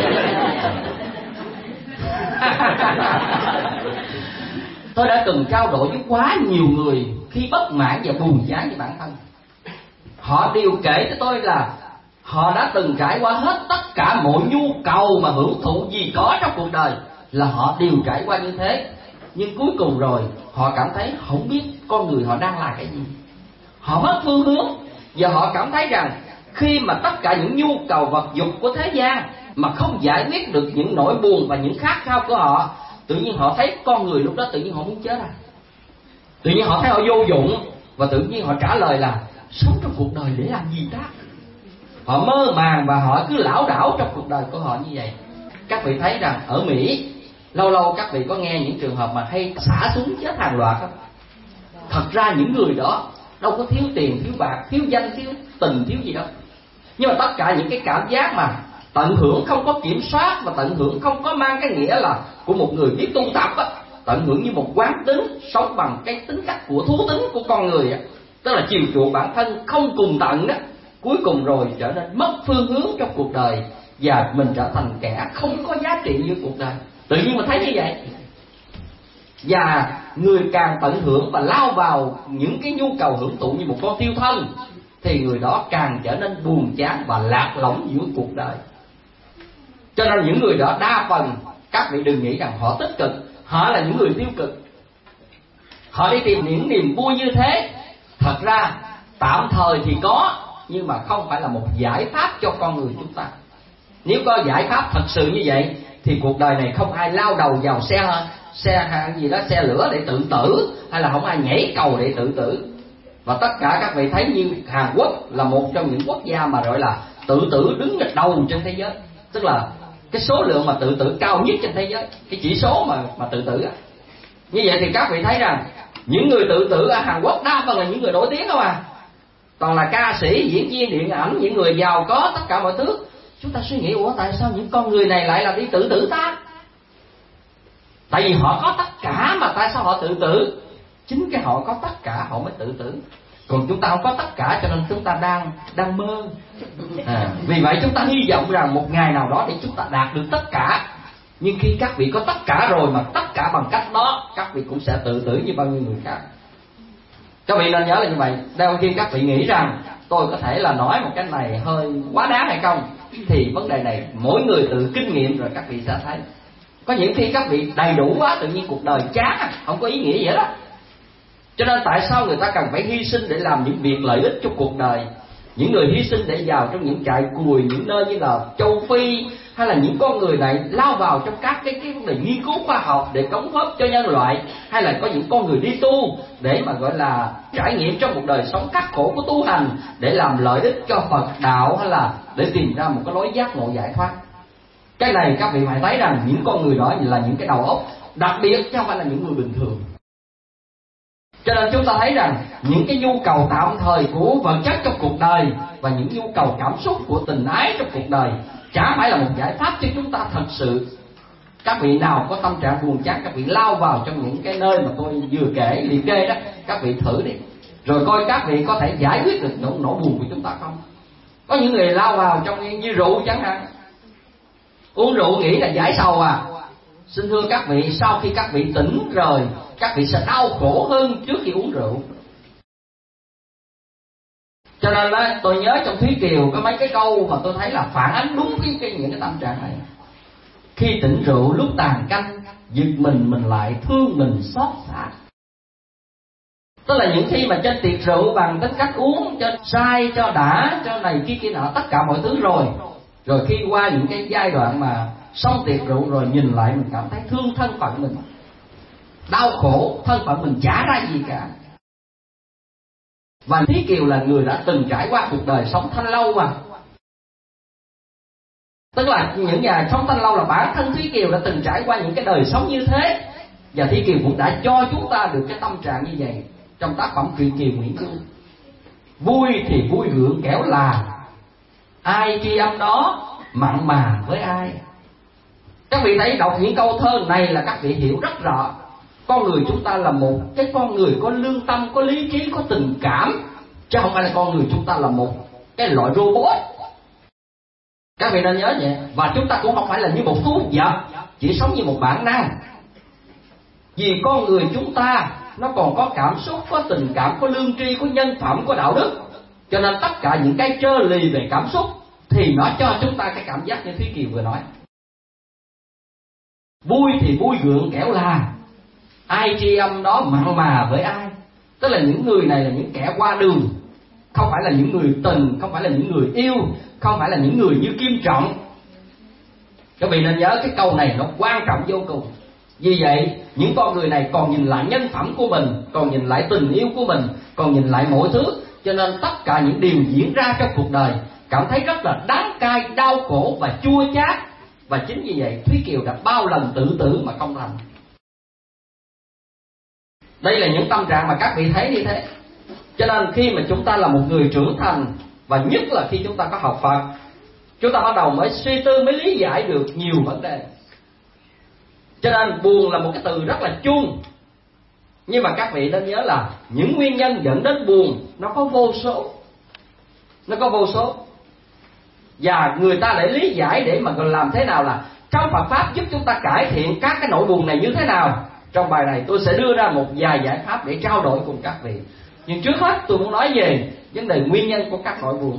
Tôi đã từng trao đổi với quá nhiều người khi bất mãn và buồn chán với bản thân. Họ đều kể cho tôi là họ đã từng trải qua hết tất cả mọi nhu cầu mà hưởng thụ gì có trong cuộc đời, là họ đều trải qua như thế. Nhưng cuối cùng rồi họ cảm thấy không biết con người họ đang là cái gì. Họ mất phương hướng và họ cảm thấy rằng khi mà tất cả những nhu cầu vật dục của thế gian mà không giải quyết được những nỗi buồn và những khát khao của họ, tự nhiên họ thấy con người lúc đó tự nhiên họ muốn chết à. Tự nhiên họ thấy họ vô dụng, và tự nhiên họ trả lời là sống trong cuộc đời để làm gì ta. Họ mơ màng và họ cứ lảo đảo trong cuộc đời của họ như vậy. Các vị thấy rằng ở Mỹ lâu lâu các vị có nghe những trường hợp mà hay xả súng chết hàng loạt không? Thật ra những người đó đâu có thiếu tiền, thiếu bạc, thiếu danh, thiếu tình, thiếu gì đâu. Nhưng mà tất cả những cái cảm giác mà tận hưởng không có kiểm soát, và tận hưởng không có mang cái nghĩa là của một người biết tu tập á, tận hưởng như một quán tính, sống bằng cái tính cách của thú tính của con người á, tức là chiều chuộng bản thân không cùng tận đó, cuối cùng rồi trở nên mất phương hướng trong cuộc đời và mình trở thành kẻ không có giá trị như cuộc đời. Tự nhiên mình thấy như vậy. Và người càng tận hưởng và lao vào những cái nhu cầu hưởng thụ như một con thiêu thân, thì người đó càng trở nên buồn chán và lạc lõng giữa cuộc đời. Cho nên những người đó đa phần, các vị đừng nghĩ rằng họ tích cực, họ là những người tiêu cực. Họ đi tìm những niềm vui như thế, thật ra tạm thời thì có, nhưng mà không phải là một giải pháp cho con người chúng ta. Nếu có giải pháp thật sự như vậy thì cuộc đời này không ai lao đầu vào xe xe gì đó xe lửa để tự tử, hay là không ai nhảy cầu để tự tử. Và tất cả các vị thấy như Hàn Quốc là một trong những quốc gia mà gọi là tự tử đứng đầu trên thế giới, tức là cái số lượng mà tự tử cao nhất trên thế giới, cái chỉ số mà mà tự tử á. Như vậy thì các vị thấy rằng những người tự tử ở Hàn Quốc đa phần là những người nổi tiếng không à, toàn là ca sĩ, diễn viên, điện ảnh, những người giàu có tất cả mọi thứ. Chúng ta suy nghĩ, ủa tại sao những con người này lại là đi tự tử ta? Tại vì họ có tất cả mà tại sao họ tự tử? Chính cái họ có tất cả họ mới tự tử. Còn chúng ta không có tất cả cho nên chúng ta đang đang mơ. À, vì vậy chúng ta hy vọng rằng một ngày nào đó để chúng ta đạt được tất cả. Nhưng khi các vị có tất cả rồi mà tất cả bằng cách đó, các vị cũng sẽ tự tử như bao nhiêu người khác. Các vị nên nhớ là như vậy. Đôi khi các vị nghĩ rằng tôi có thể là nói một cái này hơi quá đáng hay không, thì vấn đề này mỗi người tự kinh nghiệm rồi các vị sẽ thấy. Có những khi các vị đầy đủ quá, tự nhiên cuộc đời chán, không có ý nghĩa gì hết đó. Cho nên tại sao người ta cần phải hy sinh để làm những việc lợi ích cho cuộc đời? Những người hy sinh để vào trong những trại cùi, những nơi như là châu Phi, hay là những con người này lao vào trong các cái cái vấn đề nghiên cứu khoa học để đóng góp cho nhân loại, hay là có những con người đi tu để mà gọi là trải nghiệm trong một đời sống khắc khổ của tu hành để làm lợi ích cho Phật đạo, hay là để tìm ra một cái lối giác ngộ giải thoát. Cái này các vị phải thấy rằng những con người đó là những cái đầu óc đặc biệt, chứ không phải là những người bình thường. Cho nên chúng ta thấy rằng những cái nhu cầu tạm thời của vật chất trong cuộc đời và những nhu cầu cảm xúc của tình ái trong cuộc đời chả phải là một giải pháp cho chúng ta thật sự. Các vị nào có tâm trạng buồn chán, các vị lao vào trong những cái nơi mà tôi vừa kể liệt kê đó, các vị thử đi, rồi coi các vị có thể giải quyết được nỗi, nỗi buồn của chúng ta không. Có những người lao vào trong như rượu chẳng hạn, uống rượu nghĩ là giải sầu à. Xin thưa các vị, sau khi các vị tỉnh rồi, các vị sẽ đau khổ hơn trước khi uống rượu. Cho nên đó, tôi nhớ trong Thúy Kiều có mấy cái câu mà tôi thấy là phản ánh đúng cái, cái những cái tâm trạng này. Khi tỉnh rượu lúc tàn canh, giật mình mình lại thương mình xót xa. Tức là những khi mà trên tiệc rượu bằng tính cách uống cho sai, cho đã, cho này kia kia nọ, tất cả mọi thứ rồi. Rồi khi qua những cái giai đoạn mà xong tiệc rượu rồi nhìn lại mình cảm thấy thương thân phận mình, đau khổ, thân phận mình chả ra gì cả. Và Thúy Kiều là người đã từng trải qua cuộc đời sống thanh lâu mà. Tức là những nhà sống thanh lâu là bản thân Thúy Kiều đã từng trải qua những cái đời sống như thế. Và Thúy Kiều cũng đã cho chúng ta được cái tâm trạng như vậy trong tác phẩm Truyện Kiều Nguyễn Du. Vui thì vui gượng kẻo là, ai tri âm đó mặn mà với ai. Các vị thấy đọc những câu thơ này là các vị hiểu rất rõ. Con người chúng ta là một cái con người có lương tâm, có lý trí, có tình cảm, chứ không phải là con người chúng ta là một cái loại robot. Các vị nên nhớ vậy. Và chúng ta cũng không phải là như một thú vật chỉ sống như một bản năng. Vì con người chúng ta nó còn có cảm xúc, có tình cảm, có lương tri, có nhân phẩm, có đạo đức. Cho nên tất cả những cái trơ lì về cảm xúc thì nó cho chúng ta cái cảm giác như Thúy Kiều vừa nói. Vui thì vui gượng kẻo là, ai tri âm đó mặn mà với ai. Tức là những người này là những kẻ qua đường, không phải là những người tình, không phải là những người yêu, không phải là những người như Kim Trọng. Các vị nên nhớ cái câu này nó quan trọng vô cùng. Vì vậy những con người này còn nhìn lại nhân phẩm của mình, còn nhìn lại tình yêu của mình, còn nhìn lại mọi thứ. Cho nên tất cả những điều diễn ra trong cuộc đời cảm thấy rất là đắng cay, đau khổ và chua chát. Và chính vì vậy Thúy Kiều đã bao lần tự tử mà không thành. Đây là những tâm trạng mà các vị thấy như thế. Cho nên khi mà chúng ta là một người trưởng thành, và nhất là khi chúng ta có học Phật, chúng ta bắt đầu mới suy tư, mới lý giải được nhiều vấn đề. Cho nên buồn là một cái từ rất là chung. Nhưng mà các vị nên nhớ là những nguyên nhân dẫn đến buồn nó có vô số. Nó có vô số. Và người ta để lý giải để mà làm thế nào là trong Phật Pháp giúp chúng ta cải thiện các cái nỗi buồn này như thế nào. Trong bài này tôi sẽ đưa ra một vài giải pháp để trao đổi cùng các vị. Nhưng trước hết tôi muốn nói về vấn đề nguyên nhân của các nỗi buồn.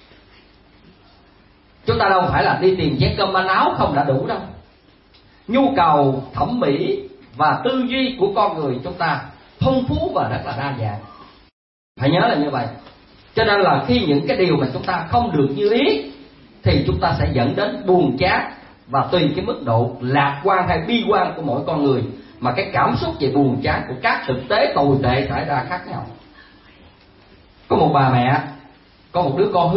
Chúng ta đâu phải là đi tìm chén cơm manh áo không đã đủ đâu. Nhu cầu thẩm mỹ và tư duy của con người chúng ta phong phú và rất là đa dạng. Phải nhớ là như vậy. Cho nên là khi những cái điều mà chúng ta không được như ý thì chúng ta sẽ dẫn đến buồn chán. Và tùy cái mức độ lạc quan hay bi quan của mỗi con người mà cái cảm xúc về buồn chán của các thực tế tồi tệ xảy ra khác nhau. Có một bà mẹ có một đứa con hư,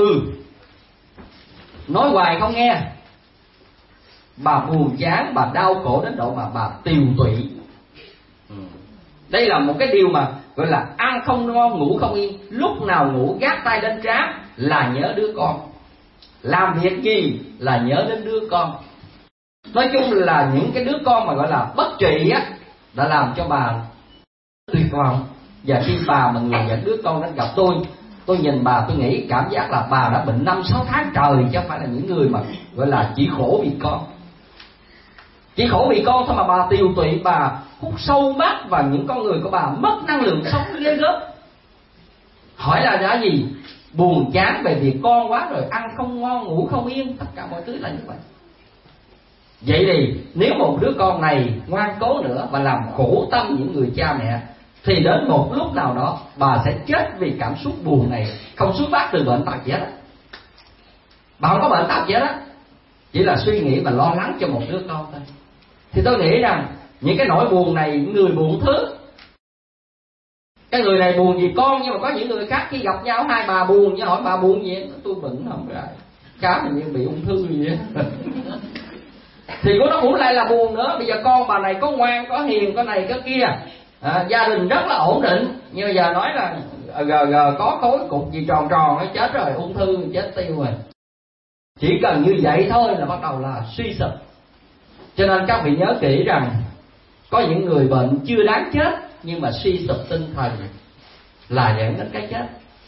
nói hoài không nghe. Bà buồn chán, bà đau khổ đến độ mà bà tiều tụy. Đây là một cái điều mà gọi là ăn không ngon ngủ không yên. Lúc nào ngủ gác tay lên trán là nhớ đứa con, làm việc gì là nhớ đến đứa con. Nói chung là những cái đứa con mà gọi là bất trị á đã làm cho bà tuyệt vọng. Và khi bà mà người và đứa con đến gặp tôi, tôi nhìn bà tôi nghĩ cảm giác là bà đã bệnh năm sáu tháng trời, chứ không phải là những người mà gọi là chỉ khổ vì con. Chỉ khổ vì con thôi mà bà tiều tụy, bà hút sâu mắt và những con người của bà mất năng lượng sống ghê gớm. Hỏi là đã gì? Buồn chán về việc con quá rồi, ăn không ngon, ngủ không yên, tất cả mọi thứ là như vậy. Vậy thì nếu một đứa con này ngoan cố nữa và làm khổ tâm những người cha mẹ, thì đến một lúc nào đó bà sẽ chết vì cảm xúc buồn này, không xuất phát từ bệnh tật gì hết. Bà không có bệnh tật gì hết á, chỉ là suy nghĩ và lo lắng cho một đứa con thôi. Thì tôi nghĩ rằng những cái nỗi buồn này, những người buồn thứ, cái người này buồn vì con, nhưng mà có những người khác khi gặp nhau hai bà buồn, với hỏi bà buồn gì? Tôi bệnh không rồi, cá mình như bị ung thư gì vậy. Thì của nó cũng lại là buồn nữa. Bây giờ con bà này có ngoan, có hiền, có này có kia, à, gia đình rất là ổn định, nhưng bây giờ nói là gờ gờ có khối cục gì tròn tròn nó chết rồi, ung thư chết tiêu rồi. Chỉ cần như vậy thôi là bắt đầu là suy sụp. Cho nên các vị nhớ kỹ rằng có những người bệnh chưa đáng chết, nhưng mà suy sụp tinh thần là dẫn đến cái chết.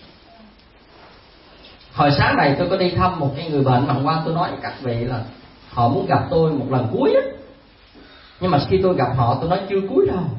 Hồi sáng này tôi có đi thăm một cái người bệnh mà hôm qua tôi nói với các vị là họ muốn gặp tôi một lần cuối á. Nhưng mà khi tôi gặp họ tôi nói chưa cuối đâu.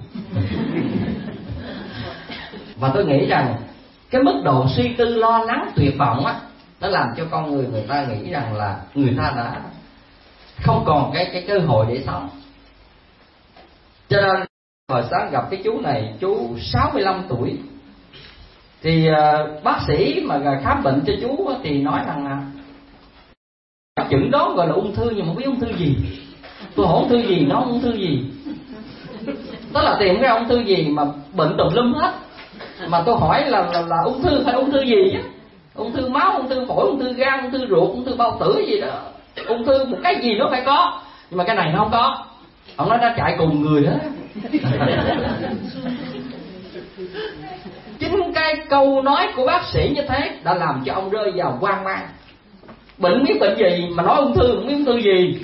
Và tôi nghĩ rằng cái mức độ suy tư lo lắng tuyệt vọng á, nó làm cho con người người ta nghĩ rằng là người ta đã không còn cái cái cơ hội để sống. Cho nên hồi sáng gặp cái chú này, chú sáu mươi lăm tuổi. Thì uh, bác sĩ mà khám bệnh cho chú thì nói rằng là chẩn đoán gọi là ung thư, nhưng mà không biết ung thư gì. Tôi hỏi ung thư gì, nó ung thư gì. Tức là tìm ra ung thư gì mà bệnh tùm lum hết. Mà tôi hỏi là, là, là ung thư phải ung thư gì á? Ung thư máu, ung thư phổi, ung thư gan, ung thư ruột, ung thư bao tử gì đó. Ung thư một cái gì nó phải có, nhưng mà cái này nó không có. Ông nói đã chạy cùng người hết. Chính cái câu nói của bác sĩ như thế đã làm cho ông rơi vào hoang mang. Bệnh biết bệnh gì mà nói ung thư, không biết ung thư gì.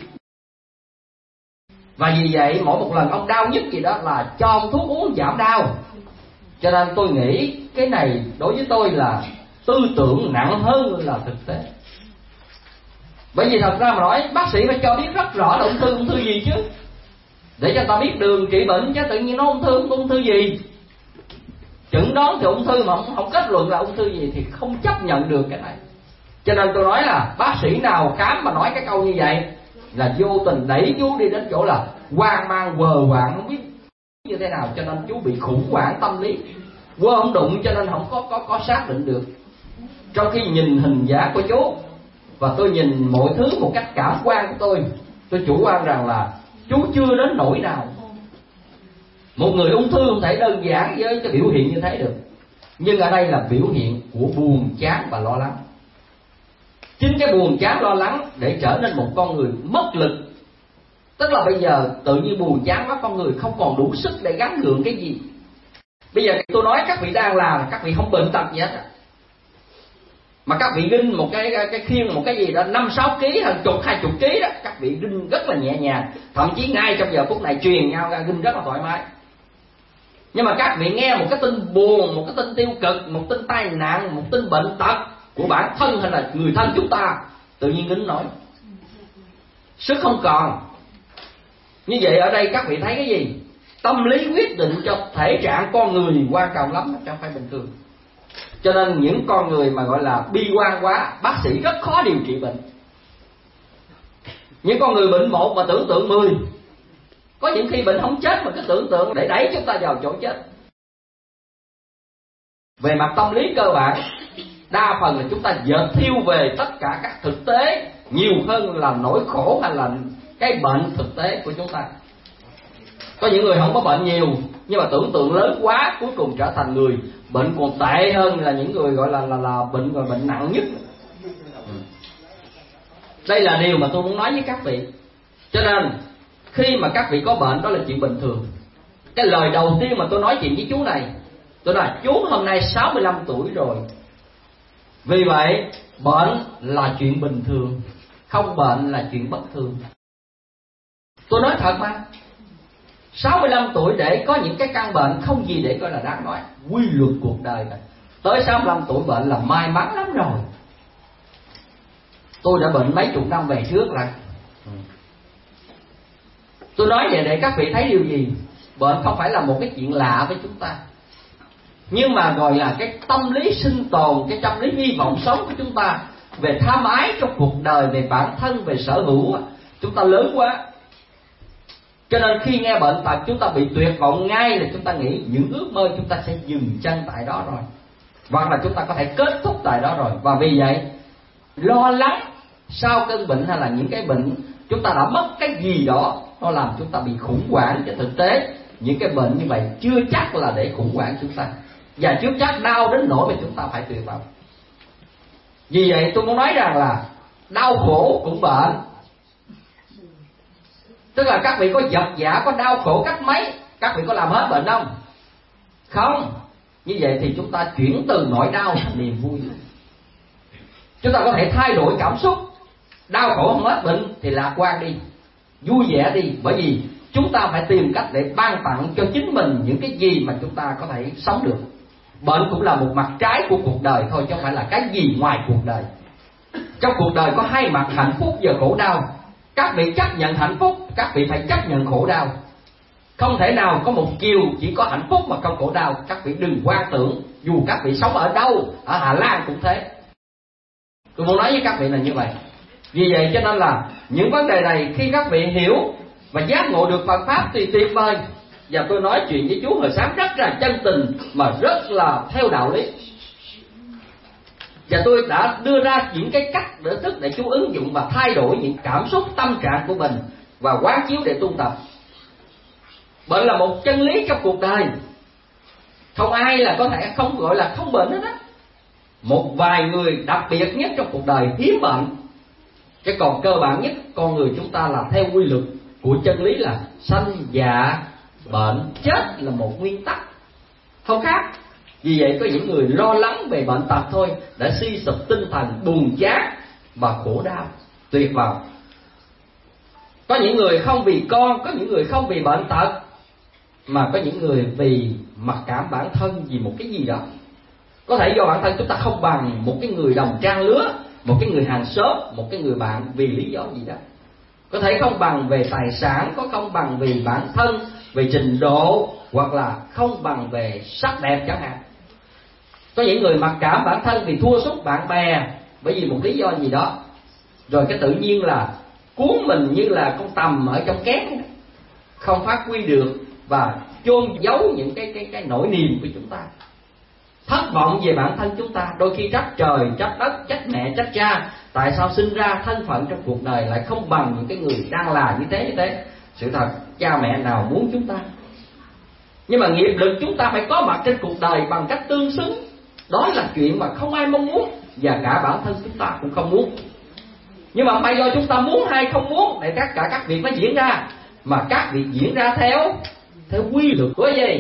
Và vì vậy mỗi một lần ông đau nhức gì đó là cho ông thuốc uống giảm đau. Cho nên tôi nghĩ cái này đối với tôi là tư tưởng nặng hơn là thực tế. Bởi vì thật ra mà nói bác sĩ phải cho biết rất rõ là ung thư ung thư gì chứ, để cho ta biết đường trị bệnh, chứ tự nhiên nó ung thư ung thư gì. Chẩn đoán thì ung thư mà không, không kết luận là ung thư gì thì không chấp nhận được cái này. Cho nên tôi nói là bác sĩ nào khám mà nói cái câu như vậy là vô tình đẩy chú đi đến chỗ là hoang mang quờ quạng, không biết như thế nào. Cho nên chú bị khủng hoảng tâm lý, quơ không đụng, cho nên không có có có xác định được. Trong khi nhìn hình dáng của chú và tôi nhìn mọi thứ một cách cảm quan của tôi, tôi chủ quan rằng là chú chưa đến nỗi nào. Một người ung thư không thể đơn giản với cái biểu hiện như thế được. Nhưng ở đây là biểu hiện của buồn chán và lo lắng. Chính cái buồn chán lo lắng để trở nên một con người mất lực. Tức là bây giờ tự nhiên buồn chán quá, con người không còn đủ sức để gắng gượng cái gì. Bây giờ tôi nói các vị đang làm, các vị không bệnh tật gì hết, mà các vị ginh một cái cái khiêng một cái gì đó năm sáu ký, hơn chục hai chục ký đó, các vị ginh rất là nhẹ nhàng, thậm chí ngay trong giờ phút này truyền nhau ra ginh rất là thoải mái. Nhưng mà các vị nghe một cái tin buồn, một cái tin tiêu cực, một tin tai nạn, một tin bệnh tật của bản thân hay là người thân chúng ta, tự nhiên ginh nổi, sức không còn. Như vậy ở đây các vị thấy cái gì? Tâm lý quyết định cho thể trạng con người quan trọng lắm, chứ không phải bình thường. Cho nên những con người mà gọi là bi quan quá, bác sĩ rất khó điều trị bệnh. Những con người bệnh một mà tưởng tượng mười. Có những khi bệnh không chết mà cứ tưởng tượng để đẩy chúng ta vào chỗ chết. Về mặt tâm lý cơ bản, đa phần là chúng ta dệt thiêu về tất cả các thực tế nhiều hơn là nỗi khổ hay là cái bệnh thực tế của chúng ta. Có những người không có bệnh nhiều, nhưng mà tưởng tượng lớn quá, cuối cùng trở thành người bệnh còn tệ hơn là những người gọi là là, là bệnh gọi bệnh nặng nhất. Đây là điều mà tôi muốn nói với các vị. Cho nên khi mà các vị có bệnh, đó là chuyện bình thường. Cái lời đầu tiên mà tôi nói chuyện với chú này, tôi nói chú hôm nay sáu mươi lăm tuổi rồi. Vì vậy bệnh là chuyện bình thường, không bệnh là chuyện bất thường. Tôi nói thật mà. sáu mươi lăm tuổi để có những cái căn bệnh không gì để coi là đáng nói. Quy luật cuộc đời này, tới sáu mươi lăm tuổi bệnh là may mắn lắm rồi. Tôi đã bệnh mấy chục năm về trước là tôi nói vậy để các vị thấy điều gì? Bệnh không phải là một cái chuyện lạ với chúng ta, nhưng mà gọi là cái tâm lý sinh tồn, cái tâm lý hy vọng sống của chúng ta về tham ái trong cuộc đời, về bản thân, về sở hữu, chúng ta lớn quá. Cho nên khi nghe bệnh tật chúng ta bị tuyệt vọng ngay, là chúng ta nghĩ những ước mơ chúng ta sẽ dừng chân tại đó rồi, hoặc là chúng ta có thể kết thúc tại đó rồi. Và vì vậy lo lắng sau cơn bệnh hay là những cái bệnh chúng ta đã mất cái gì đó, nó làm chúng ta bị khủng hoảng. Trên thực tế những cái bệnh như vậy chưa chắc là để khủng hoảng chúng ta, và chưa chắc đau đến nỗi mà chúng ta phải tuyệt vọng. Vì vậy tôi muốn nói rằng là đau khổ cũng bệnh. Tức là các vị có vật vã, có đau khổ cách mấy, các vị có làm hết bệnh không? Không. Như vậy thì chúng ta chuyển từ nỗi đau thành niềm vui. Chúng ta có thể thay đổi cảm xúc. Đau khổ không hết bệnh thì lạc quan đi, vui vẻ đi. Bởi vì chúng ta phải tìm cách để ban tặng cho chính mình những cái gì mà chúng ta có thể sống được. Bệnh cũng là một mặt trái của cuộc đời thôi, chứ không phải là cái gì ngoài cuộc đời. Trong cuộc đời có hai mặt, hạnh phúc và khổ đau. Các vị chấp nhận hạnh phúc, các vị phải chấp nhận khổ đau. Không thể nào có một chiều chỉ có hạnh phúc mà không khổ đau. Các vị đừng quan tưởng, dù các vị sống ở đâu, ở Hà Lan cũng thế. Tôi muốn nói với các vị là như vậy. Vì vậy cho nên là những vấn đề này khi các vị hiểu và giác ngộ được Phật pháp thì tuyệt vời. Và tôi nói chuyện với chú hồi sáng rất là chân tình mà rất là theo đạo lý. Và tôi đã đưa ra những cái cách để thức để chú ứng dụng và thay đổi những cảm xúc tâm trạng của mình và quán chiếu để tu tập. Bệnh là một chân lý trong cuộc đời, không ai là có thể không gọi là không bệnh hết á. Một vài người đặc biệt nhất trong cuộc đời hiếm bệnh, cái còn cơ bản nhất con người chúng ta là theo quy luật của chân lý là sanh già bệnh chết là một nguyên tắc, không khác. Vì vậy có những người lo lắng về bệnh tật thôi đã suy sụp tinh thần, buồn chán và khổ đau tuyệt vọng. Có những người không vì con, có những người không vì bệnh tật, mà có những người vì mặc cảm bản thân vì một cái gì đó. Có thể do bản thân chúng ta không bằng một cái người đồng trang lứa, một cái người hàng xóm, một cái người bạn vì lý do gì đó. Có thể không bằng về tài sản, có không bằng vì bản thân, về trình độ, hoặc là không bằng về sắc đẹp chẳng hạn. Có những người mặc cảm bản thân vì thua sút bạn bè bởi vì một lý do gì đó, rồi cái tự nhiên là cuốn mình như là con tằm ở trong kén, không phát huy được và chôn giấu những cái cái cái nỗi niềm của chúng ta. Thất vọng về bản thân chúng ta, đôi khi trách trời, trách đất, trách mẹ, trách cha, tại sao sinh ra thân phận trong cuộc đời lại không bằng những cái người đang là như thế như thế. Sự thật cha mẹ nào muốn chúng ta, nhưng mà nghiệp lực chúng ta phải có mặt trên cuộc đời bằng cách tương xứng. Đó là chuyện mà không ai mong muốn, và cả bản thân chúng ta cũng không muốn. Nhưng mà bây giờ chúng ta muốn hay không muốn để tất cả các việc nó diễn ra, mà các việc diễn ra theo theo quy luật của gì?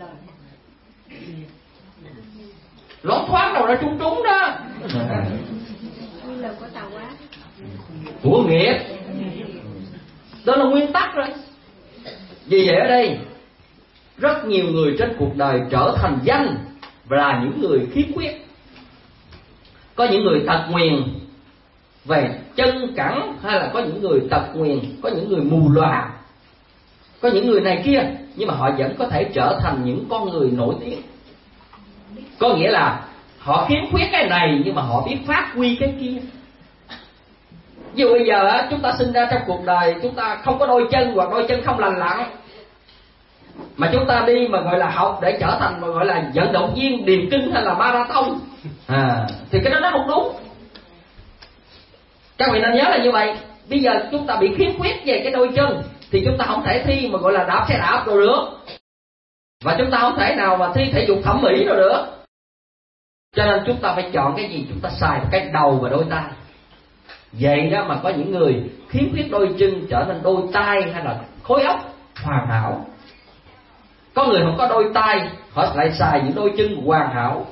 Loáng thoáng đâu ra trúng trúng đó. Quy luật của tạo hóa, Của nghiệp. Đó là nguyên tắc rồi. Vì vậy ở đây rất nhiều người trên cuộc đời trở thành danh và là những người khiếm khuyết. Có những người tật nguyền về chân cẳng, hay là có những người tật nguyền, có những người mù lòa, có những người này kia, nhưng mà họ vẫn có thể trở thành những con người nổi tiếng. Có nghĩa là họ khiếm khuyết cái này nhưng mà họ biết phát huy cái kia. Ví dụ bây giờ chúng ta sinh ra trong cuộc đời, chúng ta không có đôi chân hoặc đôi chân không lành lặn, mà chúng ta đi mà gọi là học để trở thành mà gọi là vận động viên điền kinh hay là marathon, à, thì cái đó nó không đúng. Các vị nên nhớ là như vậy. Bây giờ chúng ta bị khiếm khuyết về cái đôi chân thì chúng ta không thể thi mà gọi là đạp xe đạp rồi được, và chúng ta không thể nào mà thi thể dục thẩm mỹ rồi được. Cho nên chúng ta phải chọn cái gì? Chúng ta xài cái đầu và đôi tay. Vậy đó mà có những người khiếm khuyết đôi chân trở nên đôi tay hay là khối óc hoàn hảo. Có người không có đôi tay, họ lại xài những đôi chân hoàn hảo.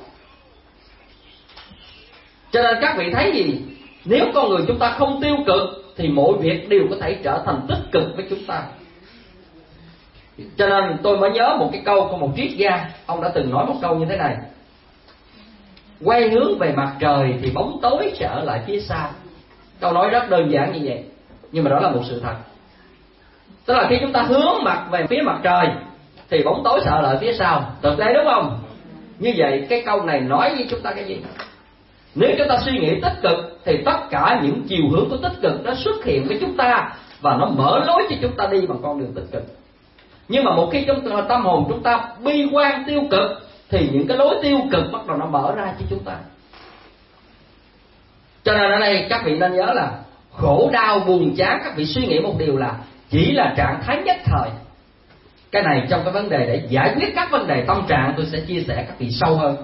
Cho nên các vị thấy gì? Nếu con người chúng ta không tiêu cực thì mọi việc đều có thể trở thành tích cực với chúng ta. Cho nên tôi mới nhớ một cái câu của một triết gia, ông đã từng nói một câu như thế này: quay hướng về mặt trời thì bóng tối sẽ ở lại phía sau. Câu nói rất đơn giản như vậy, nhưng mà đó là một sự thật. Tức là khi chúng ta hướng mặt về phía mặt trời thì bóng tối sẽ ở lại phía sau. Thực tế đúng không? Như vậy cái câu này nói với chúng ta cái gì? Nếu chúng ta suy nghĩ tích cực thì tất cả những chiều hướng của tích cực nó xuất hiện với chúng ta và nó mở lối cho chúng ta đi bằng con đường tích cực. Nhưng mà một khi trong tâm hồn chúng ta bi quan tiêu cực thì những cái lối tiêu cực bắt đầu nó mở ra cho chúng ta. Cho nên ở đây các vị nên nhớ là khổ đau buồn chán, các vị suy nghĩ một điều là chỉ là trạng thái nhất thời. Cái này trong cái vấn đề để giải quyết các vấn đề tâm trạng tôi sẽ chia sẻ các vị sâu hơn.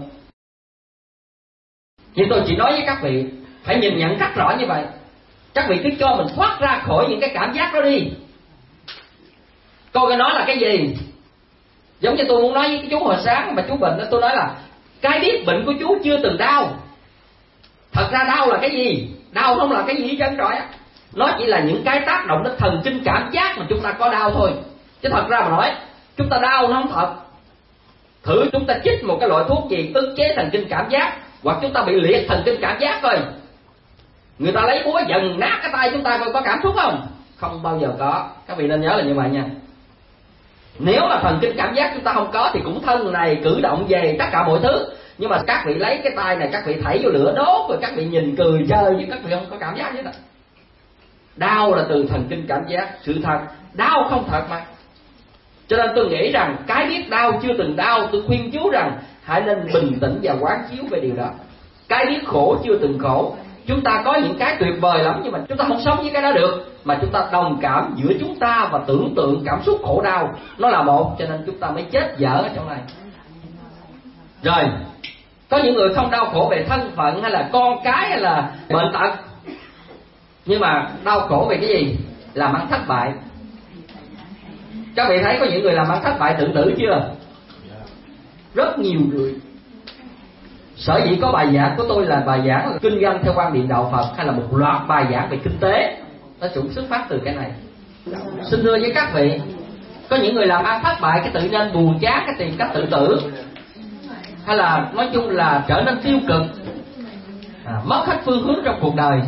Nhưng tôi chỉ nói với các vị phải nhìn nhận rất rõ như vậy. Các vị cứ cho mình thoát ra khỏi những cái cảm giác đó đi. Coi cái nói là cái gì? Giống như tôi muốn nói với cái chú hồi sáng mà chú bệnh đó, tôi nói là cái biết bệnh của chú chưa từng đau. Thật ra đau là cái gì? Đau không là cái gì hết trơn rồi á. Nó chỉ là những cái tác động đến thần kinh cảm giác mà chúng ta có đau thôi. Chứ thật ra mà nói chúng ta đau nó không thật. Thử chúng ta chích một cái loại thuốc gì ức chế thần kinh cảm giác, hoặc chúng ta bị liệt thần kinh cảm giác thôi. Người ta lấy búa dần nát cái tay chúng ta coi có cảm xúc không? Không bao giờ có. Các vị nên nhớ là như vậy nha. Nếu mà thần kinh cảm giác chúng ta không có thì cũng thân này cử động về tất cả mọi thứ. Nhưng mà các vị lấy cái tay này các vị thảy vô lửa đốt rồi các vị nhìn cười chơi nhưng các vị không có cảm giác gì hết. Đau là từ thần kinh cảm giác. Sự thật đau không thật mà. Cho nên tôi nghĩ rằng cái biết đau chưa từng đau, tôi khuyên chú rằng hãy nên bình tĩnh và quán chiếu về điều đó. Cái biết khổ chưa từng khổ, chúng ta có những cái tuyệt vời lắm nhưng mà chúng ta không sống với cái đó được, mà chúng ta đồng cảm giữa chúng ta và tưởng tượng cảm xúc khổ đau nó là một, cho nên chúng ta mới chết dở ở chỗ này. Rồi có những người không đau khổ về thân phận hay là con cái hay là bệnh tật, nhưng mà đau khổ về cái gì? Làm ăn thất bại. Các vị thấy có những người làm ăn thất bại tự tử chưa? Rất nhiều người. Sở dĩ có bài giảng của tôi là bài giảng là kinh doanh theo quan điểm đạo Phật, hay là một loạt bài giảng về kinh tế, nó cũng xuất phát từ cái này. Xin thưa với các vị, có những người làm ăn thất bại cái tự nên buồn chán, cái tìm cách tự tử, hay là nói chung là trở nên tiêu cực, à, mất hết phương hướng trong cuộc đời.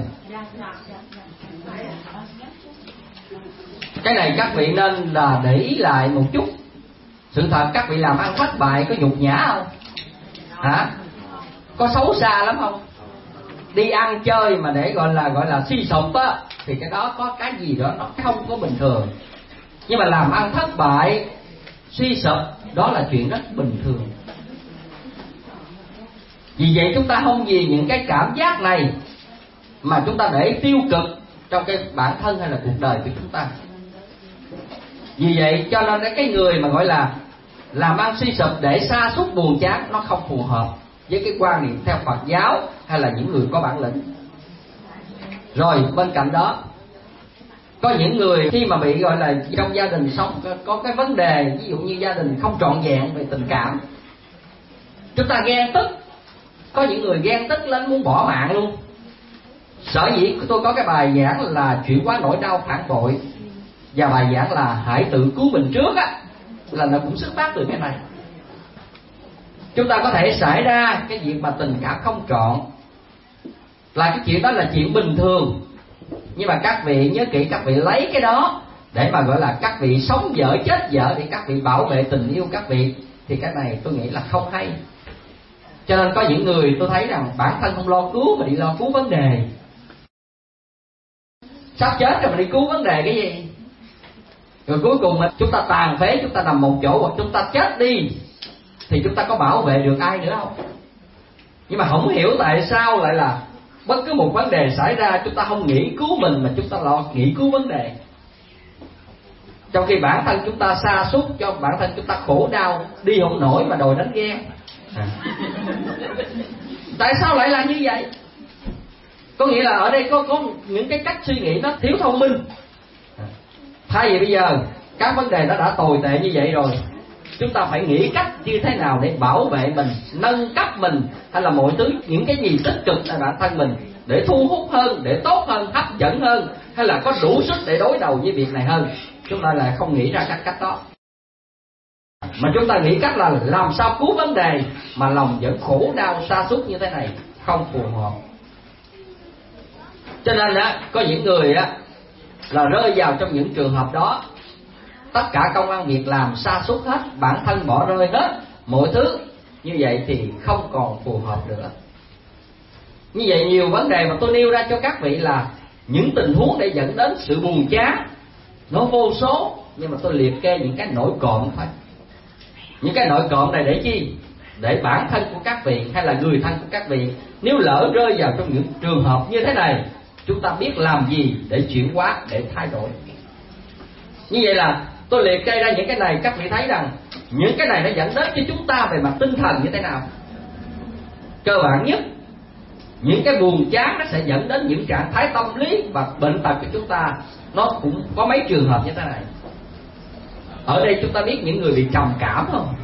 Cái này các vị nên là để ý lại một chút. Sự thật các vị làm ăn thất bại có nhục nhã không? Hả? Có xấu xa lắm không? Đi ăn chơi mà để gọi là gọi là suy sụp á thì cái đó có cái gì đó nó không có bình thường. Nhưng mà làm ăn thất bại, suy sụp đó là chuyện rất bình thường. Vì vậy chúng ta không vì những cái cảm giác này mà chúng ta để tiêu cực trong cái bản thân hay là cuộc đời của chúng ta. Vì vậy cho nên cái người mà gọi là làm ăn suy sụp để sa sút buồn chán, nó không phù hợp với cái quan niệm theo Phật giáo hay là những người có bản lĩnh. Rồi bên cạnh đó có những người khi mà bị gọi là trong gia đình sống có cái vấn đề, ví dụ như gia đình không trọn vẹn về tình cảm, chúng ta ghen tức. Có những người ghen tức lên muốn bỏ mạng luôn. Sở dĩ tôi có cái bài giảng là chuyển hóa nỗi đau phản bội, và bài giảng là hãy tự cứu mình trước á, là nó cũng xuất phát từ cái này. Chúng ta có thể xảy ra cái việc mà tình cảm không trọn, là cái chuyện đó là chuyện bình thường. Nhưng mà các vị nhớ kỹ, các vị lấy cái đó để mà gọi là các vị sống dở chết dở để các vị bảo vệ tình yêu các vị, thì cái này tôi nghĩ là không hay. Cho nên có những người tôi thấy rằng bản thân không lo cứu mà đi lo cứu vấn đề. Sắp chết rồi mà đi cứu vấn đề cái gì? Rồi cuối cùng chúng ta tàn phế, chúng ta nằm một chỗ hoặc chúng ta chết đi thì chúng ta có bảo vệ được ai nữa không? Nhưng mà không hiểu tại sao lại là bất cứ một vấn đề xảy ra chúng ta không nghĩ cứu mình mà chúng ta lo nghĩ cứu vấn đề, trong khi bản thân chúng ta sa sút cho bản thân chúng ta khổ đau đi không nổi mà đòi đánh ghen. À. Tại sao lại là như vậy? Có nghĩa là ở đây có có những cái cách suy nghĩ nó thiếu thông minh. À. Thay vì bây giờ các vấn đề nó đã tồi tệ như vậy rồi, chúng ta phải nghĩ cách như thế nào để bảo vệ mình, nâng cấp mình, hay là mọi thứ những cái gì tích cực tại bản thân mình để thu hút hơn, để tốt hơn, hấp dẫn hơn, hay là có đủ sức để đối đầu với việc này hơn. Chúng ta lại không nghĩ ra các cách đó. mà chúng ta nghĩ cách là làm sao cứu vấn đề mà lòng vẫn khổ đau sa sút như thế này, không phù hợp. Cho nên á, có những người á là rơi vào trong những trường hợp đó, tất cả công ăn việc làm sa sút hết, bản thân bỏ rơi hết mọi thứ, như vậy thì không còn phù hợp nữa. Như vậy nhiều vấn đề mà tôi nêu ra cho các vị là những tình huống để dẫn đến sự buồn chán nó vô số, nhưng mà tôi liệt kê những cái nổi cộm thôi. Những cái nổi cộm này để chi? Để bản thân của các vị hay là người thân của các vị nếu lỡ rơi vào trong những trường hợp như thế này, chúng ta biết làm gì để chuyển hóa, để thay đổi. Như vậy là tôi liệt kê ra những cái này, các vị thấy rằng những cái này nó dẫn đến cho chúng ta về mặt tinh thần như thế nào. Cơ bản nhất, những cái buồn chán nó sẽ dẫn đến những trạng thái tâm lý và bệnh tật của chúng ta. Nó cũng có mấy trường hợp như thế này. Ở đây chúng ta biết những người bị trầm cảm không?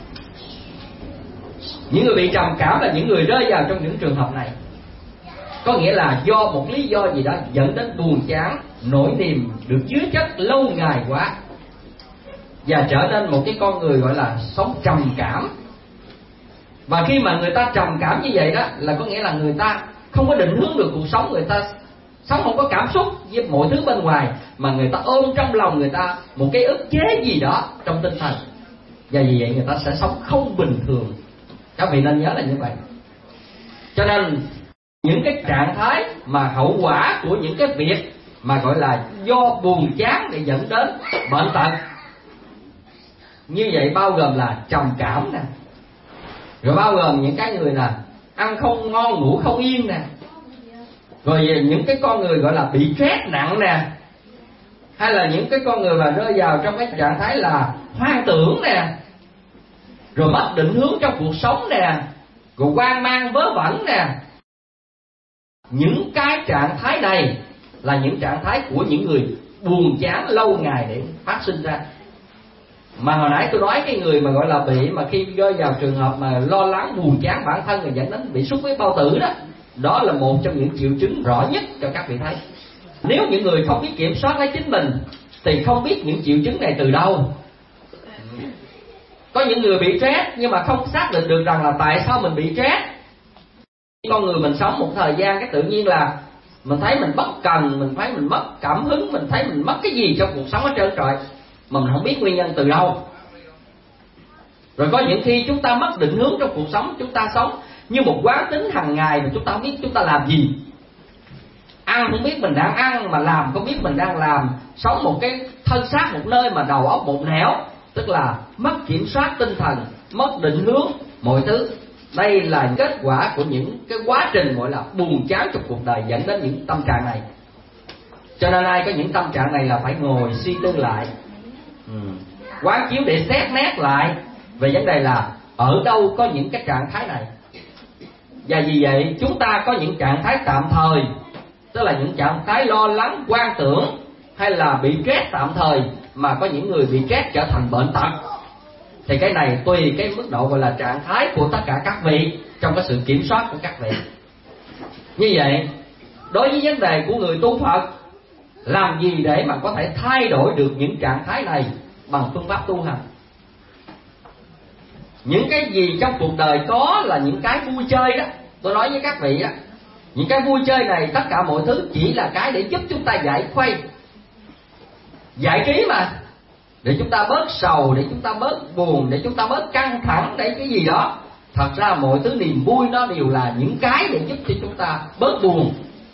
Những người bị trầm cảm là những người rơi vào trong những trường hợp này. Có nghĩa là do một lý do gì đó dẫn đến buồn chán, nỗi niềm được chứa chất lâu ngày quá, và trở nên một cái con người gọi là sống trầm cảm. Và khi mà người ta trầm cảm như vậy đó, là có nghĩa là người ta không có định hướng được cuộc sống, người ta sống không có cảm xúc với mọi thứ bên ngoài, mà người ta ôm trong lòng người ta một cái ức chế gì đó trong tinh thần, và vì vậy người ta sẽ sống không bình thường. Các vị nên nhớ là như vậy. Cho nên những cái trạng thái mà hậu quả của những cái việc mà gọi là do buồn chán để dẫn đến bệnh tật, như vậy bao gồm là trầm cảm nè, rồi bao gồm những cái người là ăn không ngon ngủ không yên nè, rồi những cái con người gọi là bị stress nặng nè, hay là những cái con người mà rơi vào trong cái trạng thái là hoang tưởng nè, rồi mất định hướng trong cuộc sống nè, rồi hoang mang vớ vẩn nè. Những cái trạng thái này là những trạng thái của những người buồn chán lâu ngày để phát sinh ra. Mà hồi nãy tôi nói cái người mà gọi là bị mà khi rơi vào trường hợp mà lo lắng buồn chán bản thân rồi dẫn đến bị xuất huyết bao tử đó, đó là một trong những triệu chứng rõ nhất cho các vị thấy. Nếu những người không biết kiểm soát lấy chính mình thì không biết những triệu chứng này từ đâu. Có những người bị stress nhưng mà không xác định được rằng là tại sao mình bị stress. Con người mình sống một thời gian cái tự nhiên là mình thấy mình bất cần, mình thấy mình mất cảm hứng, mình thấy mình mất cái gì trong cuộc sống hết trơn trọi, mà mình không biết nguyên nhân từ đâu. Rồi có những khi chúng ta mất định hướng trong cuộc sống, chúng ta sống như một quán tính hàng ngày mà chúng ta không biết chúng ta làm gì. Ăn không biết mình đang ăn, mà làm không biết mình đang làm. Sống một cái thân xác một nơi mà đầu óc một nẻo, tức là mất kiểm soát tinh thần, mất định hướng mọi thứ. Đây là kết quả của những cái quá trình gọi là buồn chán trong cuộc đời dẫn đến những tâm trạng này. Cho nên ai có những tâm trạng này là phải ngồi suy tư lại, ừ. quán chiếu để xét nét lại về vấn đề là ở đâu có những cái trạng thái này. Và vì vậy chúng ta có những trạng thái tạm thời, tức là những trạng thái lo lắng, quan tưởng hay là bị stress tạm thời, mà có những người bị stress trở thành bệnh tật. Thì cái này tùy cái mức độ gọi là trạng thái của tất cả các vị trong cái sự kiểm soát của các vị. Như vậy đối với vấn đề của người tu Phật, làm gì để mà có thể thay đổi được những trạng thái này bằng phương pháp tu hành? Những cái gì trong cuộc đời có là những cái vui chơi đó. Tôi nói với các vị đó, những cái vui chơi này tất cả mọi thứ chỉ là cái để giúp chúng ta giải khuây, giải trí mà, để chúng ta bớt sầu, để chúng ta bớt buồn, để chúng ta bớt căng thẳng, để cái gì đó. Thật ra mọi thứ niềm vui nó đều là những cái để giúp cho chúng ta bớt buồn.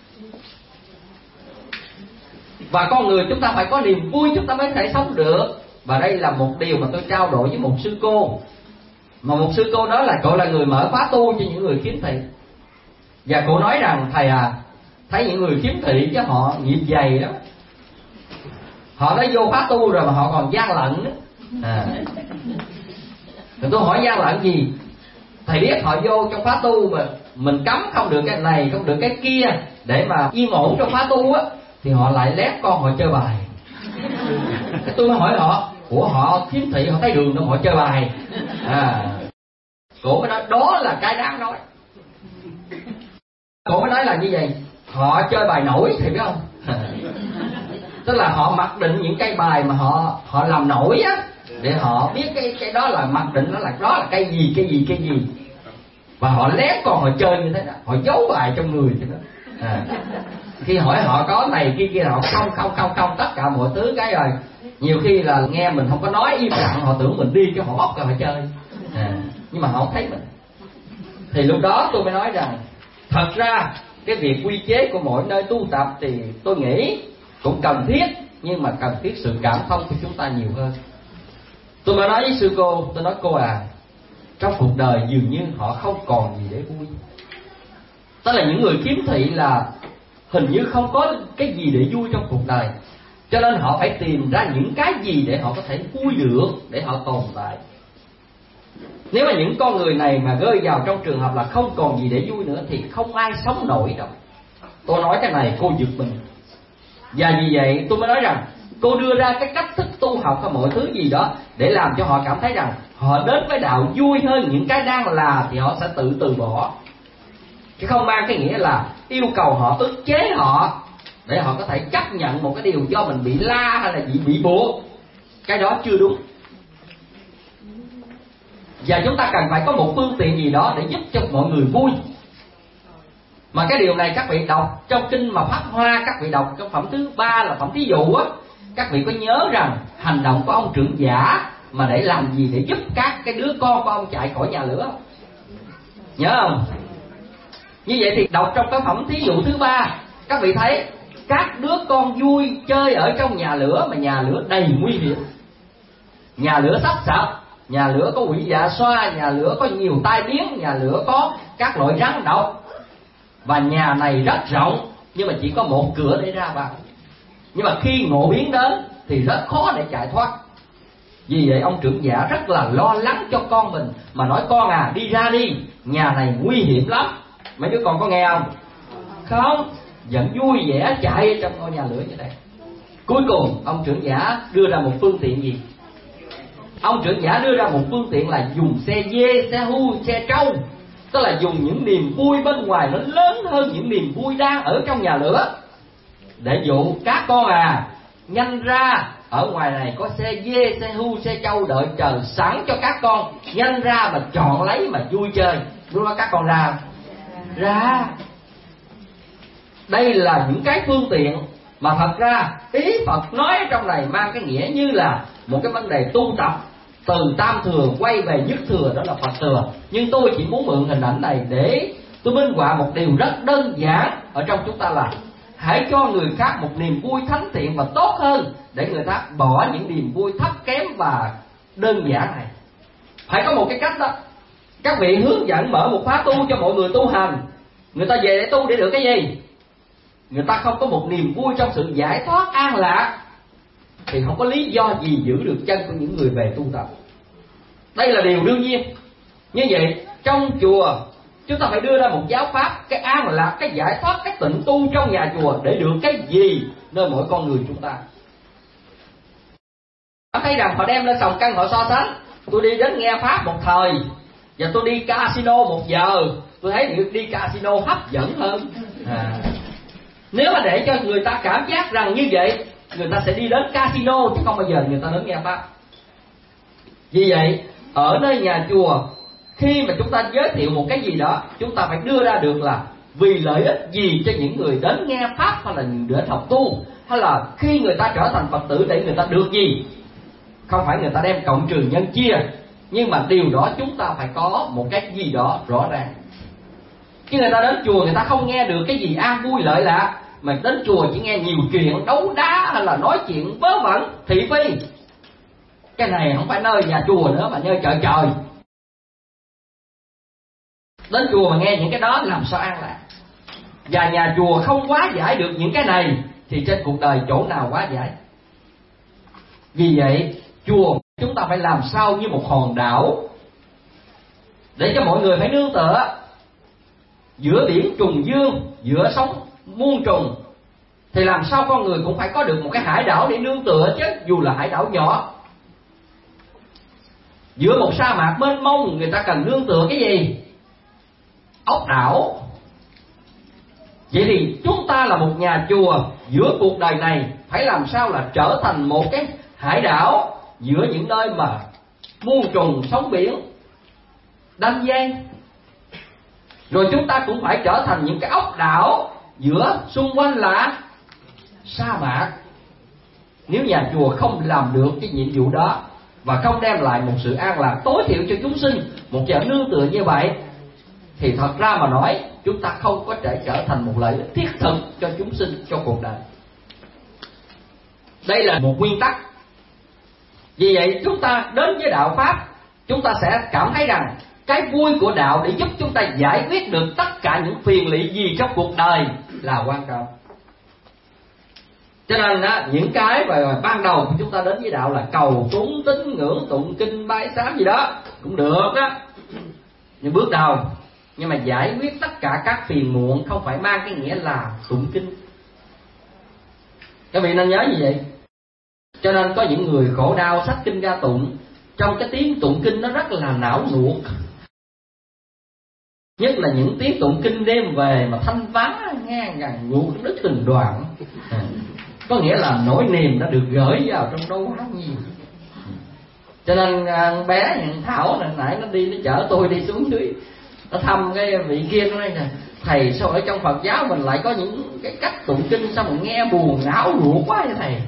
Và con người chúng ta phải có niềm vui chúng ta mới thể sống được. Và đây là một điều mà tôi trao đổi với một sư cô, mà một sư cô đó là cô là người mở khóa tu cho những người khiếm thị. Và cô nói rằng thầy à, thấy những người khiếm thị chứ họ nghiệp dày đó, họ đã vô khóa tu rồi mà họ còn gian lận đó. À. Thì tôi hỏi gian lận gì? Thầy biết họ vô trong khóa tu mà mình cấm không được cái này, không được cái kia để mà yên ổn trong khóa tu á, thì họ lại lép con họ chơi bài. Tôi mới hỏi họ, của họ khiếm thị họ thấy đường đâu họ chơi bài. À. Cổ mới nói đó là cái đáng nói. Cổ mới nói là như vậy, họ chơi bài nổi thì biết không? Tức là họ mặc định những cái bài mà họ họ làm nổi á, để họ biết cái cái đó là mặc định nó là đó là cái gì cái gì cái gì, và họ lén còn họ chơi như thế nào, họ giấu bài trong người cho nó. À. Khi hỏi họ có này kia kia họ không không không không tất cả mọi thứ cái rồi, nhiều khi là nghe mình không có nói im lặng họ tưởng mình đi cho họ bóc rồi họ chơi. À. Nhưng mà họ không thấy mình. Thì lúc đó tôi mới nói rằng thật ra cái việc quy chế của mỗi nơi tu tập thì tôi nghĩ cũng cần thiết, nhưng mà cần thiết sự cảm thông của chúng ta nhiều hơn. Tôi mới nói với sư cô, tôi nói cô à, trong cuộc đời dường như họ không còn gì để vui. Tức là những người kiếm thị là hình như không có cái gì để vui trong cuộc đời, cho nên họ phải tìm ra những cái gì để họ có thể vui được, để họ tồn tại. Nếu mà những con người này mà rơi vào trong trường hợp là không còn gì để vui nữa thì không ai sống nổi đâu. Tôi nói cái này cô giật mình. Và vì vậy tôi mới nói rằng cô đưa ra cái cách thức tu học hay mọi thứ gì đó để làm cho họ cảm thấy rằng họ đến với đạo vui hơn những cái đang là, thì họ sẽ tự từ bỏ. Chứ không mang cái nghĩa là yêu cầu họ, ức chế họ để họ có thể chấp nhận một cái điều do mình bị la hay là bị bị buộc. Cái đó chưa đúng. Và chúng ta cần phải có một phương tiện gì đó để giúp cho mọi người vui. Mà cái điều này các vị đọc trong kinh mà Pháp Hoa, các vị đọc trong phẩm thứ ba là phẩm thí dụ á, các vị có nhớ rằng hành động của ông trưởng giả mà để làm gì, để giúp các cái đứa con của ông chạy khỏi nhà lửa không? Nhớ không? Như vậy thì đọc trong cái phẩm thí dụ thứ ba, các vị thấy các đứa con vui chơi ở trong nhà lửa mà nhà lửa đầy nguy hiểm. Nhà lửa sắp sập, nhà lửa có quỷ dạ xoa, nhà lửa có nhiều tai biến, nhà lửa có các loại rắn độc. Và nhà này rất rộng nhưng mà chỉ có một cửa để ra vào. Nhưng mà khi ngộ biến đến thì rất khó để chạy thoát. Vì vậy ông trưởng giả rất là lo lắng cho con mình, mà nói con à, đi ra đi, nhà này nguy hiểm lắm. Mấy đứa con có nghe không? Không, vẫn vui vẻ chạy trong ngôi nhà lửa như thế. Cuối cùng ông trưởng giả đưa ra một phương tiện gì? Ông trưởng giả đưa ra một phương tiện là dùng xe dê, xe hưu, xe trâu. Tức là dùng những niềm vui bên ngoài nó lớn hơn những niềm vui đang ở trong nhà lửa, để dụ các con à, nhanh ra, ở ngoài này có xe dê, xe hưu, xe trâu đợi chờ sẵn cho các con, nhanh ra mà chọn lấy mà vui chơi. Lúc đó các con ra ra. Đây là những cái phương tiện mà thật ra ý Phật nói trong này mang cái nghĩa như là một cái vấn đề tu tập từ tam thừa quay về nhất thừa, đó là Phật thừa. Nhưng tôi chỉ muốn mượn hình ảnh này để tôi minh họa một điều rất đơn giản ở trong chúng ta là hãy cho người khác một niềm vui thánh thiện và tốt hơn, để người ta bỏ những niềm vui thấp kém và đơn giản này. Phải có một cái cách đó. Các vị hướng dẫn mở một khóa tu cho mọi người tu hành, người ta về để tu để được cái gì? Người ta không có một niềm vui trong sự giải thoát an lạc thì không có lý do gì giữ được chân của những người về tu tập. Đây là điều đương nhiên. Như vậy trong chùa chúng ta phải đưa ra một giáo pháp, cái an lạc, cái giải thoát, cái tịnh tu trong nhà chùa để được cái gì nơi mỗi con người chúng ta. Họ thấy rằng họ đem lên sòng cân họ so sánh. Tôi đi đến nghe pháp một thời và tôi đi casino một giờ, tôi thấy việc đi casino hấp dẫn hơn. À. Nếu mà để cho người ta cảm giác rằng như vậy, người ta sẽ đi đến casino chứ không bao giờ người ta đến nghe pháp. Vì vậy ở nơi nhà chùa, khi mà chúng ta giới thiệu một cái gì đó, chúng ta phải đưa ra được là vì lợi ích gì cho những người đến nghe pháp, hay là đến học tu, hay là khi người ta trở thành Phật tử để người ta được gì. Không phải người ta đem cộng trừ nhân chia, nhưng mà điều đó chúng ta phải có một cái gì đó rõ ràng. Khi người ta đến chùa người ta không nghe được cái gì an vui lợi lạc, mà đến chùa chỉ nghe nhiều chuyện đấu đá hay là nói chuyện vớ vẩn thị phi. Cái này không phải nơi nhà chùa nữa mà nơi chợ trời. Đến chùa mà nghe những cái đó làm sao an lạc. Và nhà chùa không hóa giải được những cái này thì trên cuộc đời chỗ nào hóa giải. Vì vậy chùa chúng ta phải làm sao như một hòn đảo để cho mọi người phải nương tựa. Giữa biển trùng dương, giữa sóng muôn trùng, thì làm sao con người cũng phải có được một cái hải đảo để nương tựa chứ, dù là hải đảo nhỏ. Giữa một sa mạc mênh mông, người ta cần nương tựa cái gì? Ốc đảo. Vậy thì chúng ta là một nhà chùa giữa cuộc đời này phải làm sao là trở thành một cái hải đảo giữa những nơi mà muôn trùng sóng biển đan dây. Rồi chúng ta cũng phải trở thành những cái ốc đảo giữa xung quanh là sa mạc. Nếu nhà chùa không làm được cái nhiệm vụ đó và không đem lại một sự an lạc tối thiểu cho chúng sinh, một chỗ nương tựa như vậy, thì thật ra mà nói chúng ta không có thể trở thành một lợi ích thiết thực cho chúng sinh, cho cuộc đời. Đây là một nguyên tắc. Vì vậy chúng ta đến với đạo Pháp, chúng ta sẽ cảm thấy rằng cái vui của đạo để giúp chúng ta giải quyết được tất cả những phiền lụy gì trong cuộc đời là quan trọng. Cho nên á, những cái mà ban đầu của chúng ta đến với đạo là cầu cúng tín ngưỡng tụng kinh bái sám gì đó cũng được đó, nhưng bước đầu. Nhưng mà giải quyết tất cả các phiền muộn không phải mang cái nghĩa là tụng kinh. Các vị nên nhớ như vậy. Cho nên có những người khổ đau xách kinh ra tụng, trong cái tiếng tụng kinh nó rất là não nuột. Nhất là những tiếng tụng kinh đêm về mà thanh vắng nghe ngàn nuột đứt từng đoạn. Có nghĩa là nỗi niềm đã được gửi vào trong đâu rất nhiều. Cho nên bé thằng Thảo này nãy nó đi, nó chở tôi đi xuống dưới, nó thăm cái vị kia, nó nói nè, thầy sao ở trong Phật giáo mình lại có những cái cách tụng kinh sao mà nghe buồn não ruột quá vậy thầy.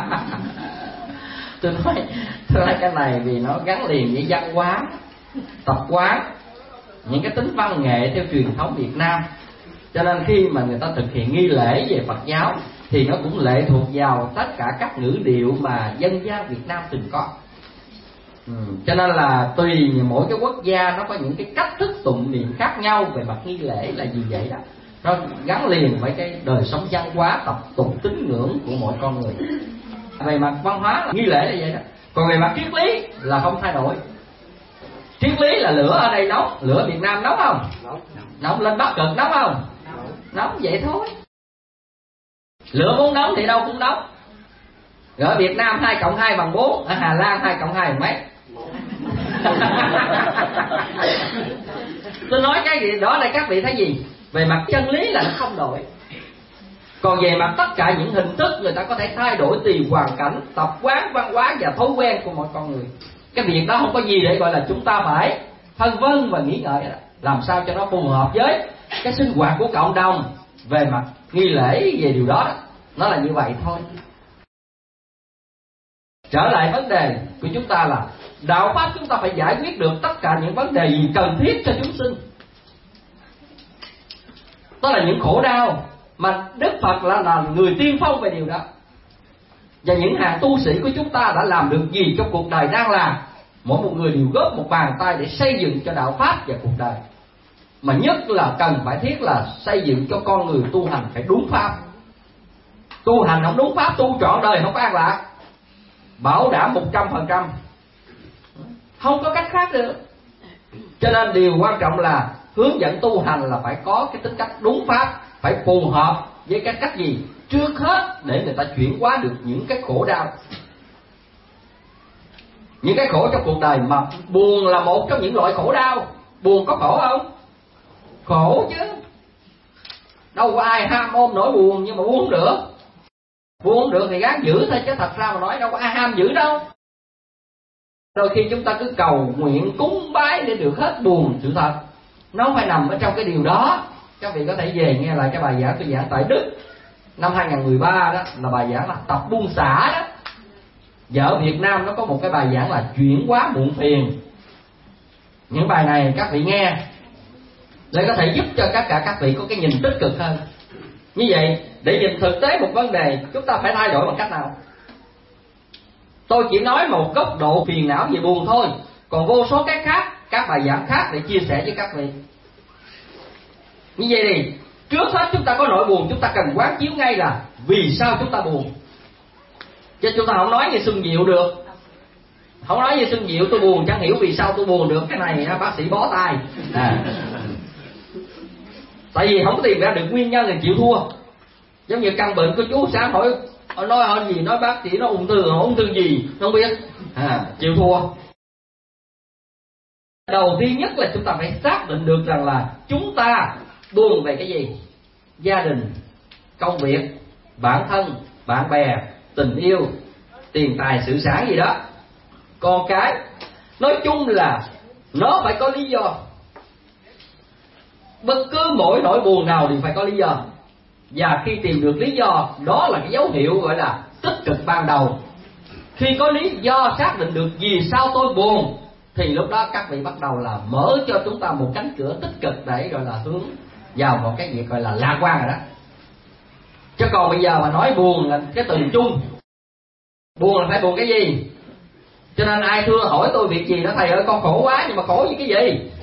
Tôi nói, tôi nói cái này vì nó gắn liền với văn hóa, tập quán, những cái tính văn nghệ theo truyền thống Việt Nam. Cho nên khi mà người ta thực hiện nghi lễ về Phật giáo thì nó cũng lệ thuộc vào tất cả các ngữ điệu mà dân gian Việt Nam từng có. Ừ, cho nên là tùy mỗi cái quốc gia nó có những cái cách thức tụng niệm khác nhau về mặt nghi lễ là gì vậy đó. Nó gắn liền với cái đời sống văn hóa, tập tục tín ngưỡng của mỗi con người. Về mặt văn hóa là nghi lễ là vậy đó. Còn về mặt triết lý là không thay đổi. Triết lý là lửa ở đây nóng, lửa Việt Nam nóng không? Nóng, nóng lên Bắc Cực nóng không? Nóng, nóng vậy thôi. Lửa muốn nóng thì đâu cũng nóng. Ở Việt Nam hai cộng hai bằng bốn, ở Hà Lan hai cộng hai bằng mấy? Tôi nói cái gì đó là các vị thấy gì? Về mặt chân lý là nó không đổi. Còn về mặt tất cả những hình thức người ta có thể thay đổi tùy hoàn cảnh, tập quán, văn hóa và thói quen của mỗi con người. Cái việc đó không có gì để gọi là chúng ta phải phân vân và nghĩ ngợi đó. Làm sao cho nó phù hợp với cái sinh hoạt của cộng đồng về mặt nghi lễ về điều đó, đó. Nó là như vậy thôi. Trở lại vấn đề của chúng ta là đạo Pháp chúng ta phải giải quyết được tất cả những vấn đề gì cần thiết cho chúng sinh. Đó là những khổ đau mà Đức Phật là, là người tiên phong về điều đó. Và những hàng tu sĩ của chúng ta đã làm được gì trong cuộc đời đang làm. Mỗi một người đều góp một bàn tay để xây dựng cho đạo Pháp và cuộc đời. Mà nhất là cần phải thiết là xây dựng cho con người tu hành phải đúng Pháp. Tu hành không đúng Pháp, tu trọn đời không có an lạc. Bảo đảm một trăm phần trăm. Không có cách khác được. Cho nên điều quan trọng là hướng dẫn tu hành là phải có cái tính cách đúng Pháp, phải phù hợp với cái cách gì? Trước hết để người ta chuyển hóa được những cái khổ đau. Những cái khổ trong cuộc đời, mà buồn là một trong những loại khổ đau. Buồn có khổ không? Khổ chứ. Đâu có ai ham ôm nỗi buồn, nhưng mà buồn không được. Buồn không được thì gắng giữ thôi, chứ thật ra mà nói đâu có ai ham giữ đâu. Đôi khi chúng ta cứ cầu nguyện cúng bái để được hết buồn. Sự thật nó phải nằm ở trong cái điều đó. Các vị có thể về nghe lại cái bài giảng tôi giảng tại Đức năm hai không một ba đó, là bài giảng là tập buông xả đó. Và ở Việt Nam nó có một cái bài giảng là chuyển hóa muộn phiền. Những bài này các vị nghe để có thể giúp cho tất cả các vị có cái nhìn tích cực hơn. Như vậy để nhìn thực tế một vấn đề, chúng ta phải thay đổi bằng cách nào? Tôi chỉ nói một góc độ phiền não về buồn thôi, còn vô số cái khác, các bài giảng khác để chia sẻ với các vị. Như vậy thì trước hết chúng ta có nỗi buồn, chúng ta cần quán chiếu ngay là vì sao chúng ta buồn. Chứ chúng ta không nói như Xuân Diệu được. Không nói như Xuân Diệu tôi buồn chẳng hiểu vì sao tôi buồn được. Cái này bác sĩ bó tay à. Tại vì không tìm ra được nguyên nhân thì chịu thua. Giống như căn bệnh của chú sáng hỏi nói hỏi gì, nói bác sĩ nó ung thư, ung thư gì không biết à, chịu thua. Đầu tiên nhất là chúng ta phải xác định được rằng là chúng ta buồn về cái gì. Gia đình, công việc, bản thân, bạn bè, tình yêu, tiền tài, sự sản gì đó. Còn cái nói chung là nó phải có lý do. Bất cứ mỗi nỗi buồn nào thì phải có lý do. Và khi tìm được lý do, đó là cái dấu hiệu gọi là tích cực ban đầu. Khi có lý do xác định được vì sao tôi buồn, thì lúc đó các vị bắt đầu là mở cho chúng ta một cánh cửa tích cực để gọi là hướng vào một cái việc gọi là lạc quan rồi đó. Chứ còn bây giờ mà nói buồn là cái từ chung, buồn là phải buồn cái gì? Cho nên ai thưa hỏi tôi việc gì đó, thầy ơi con khổ quá, nhưng mà khổ vì cái gì?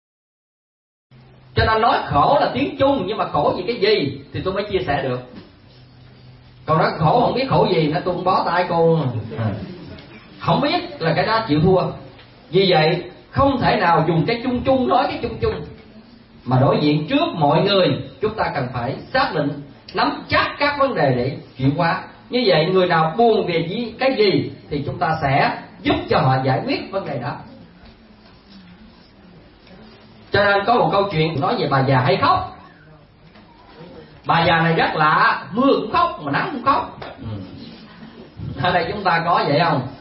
Cho nên nói khổ là tiếng chung, nhưng mà khổ vì cái gì thì tôi mới chia sẻ được. Còn nói khổ không biết khổ gì nữa, tôi cũng bó tay cô. Không biết là cái đó chịu thua. Vì vậy không thể nào dùng cái chung chung nói cái chung chung, mà đối diện trước mọi người chúng ta cần phải xác định, nắm chắc các vấn đề để chuyển hóa. Như vậy người nào buồn về gì, cái gì thì chúng ta sẽ giúp cho họ giải quyết vấn đề đó. Cho nên có một câu chuyện nói về bà già hay khóc. Bà già này rất lạ, mưa cũng khóc mà nắng cũng khóc. Ở đây chúng ta có vậy không?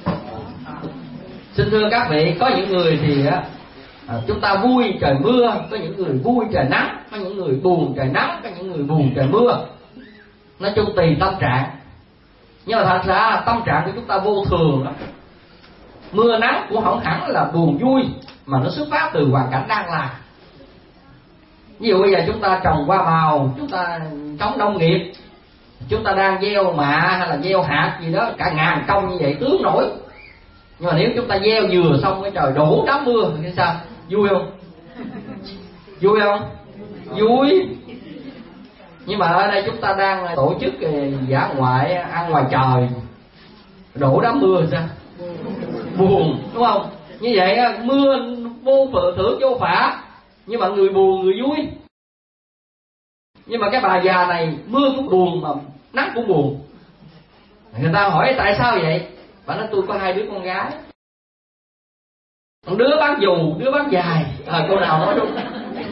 Xin thưa các vị, có những người thì à, chúng ta vui trời mưa, có những người vui trời nắng, có những người buồn trời nắng, có những người buồn trời mưa. Nói chung tùy tâm trạng. Nhưng mà thật ra tâm trạng của chúng ta vô thường lắm. Mưa nắng cũng không hẳn là buồn vui, mà nó xuất phát từ hoàn cảnh đang là. Ví dụ bây giờ chúng ta trồng hoa màu, chúng ta trồng nông nghiệp, chúng ta đang gieo mạ hay là gieo hạt gì đó, cả ngàn công như vậy tướng nổi. Nhưng mà nếu chúng ta gieo dừa xong cái trời đổ đám mưa thì sao? Vui không? Vui không? Vui. Nhưng mà ở đây chúng ta đang tổ chức dã ngoại ăn ngoài trời, đổ đám mưa thì sao? Buồn, đúng không? Như vậy mưa vô phượng thưởng vô phả, nhưng mà người buồn người vui. Nhưng mà cái bà già này mưa cũng buồn mà nắng cũng buồn. Người ta hỏi tại sao vậy? Bà nói tôi có hai đứa con gái, một đứa bán dù, đứa bán dài. À, cô nào nói đúng.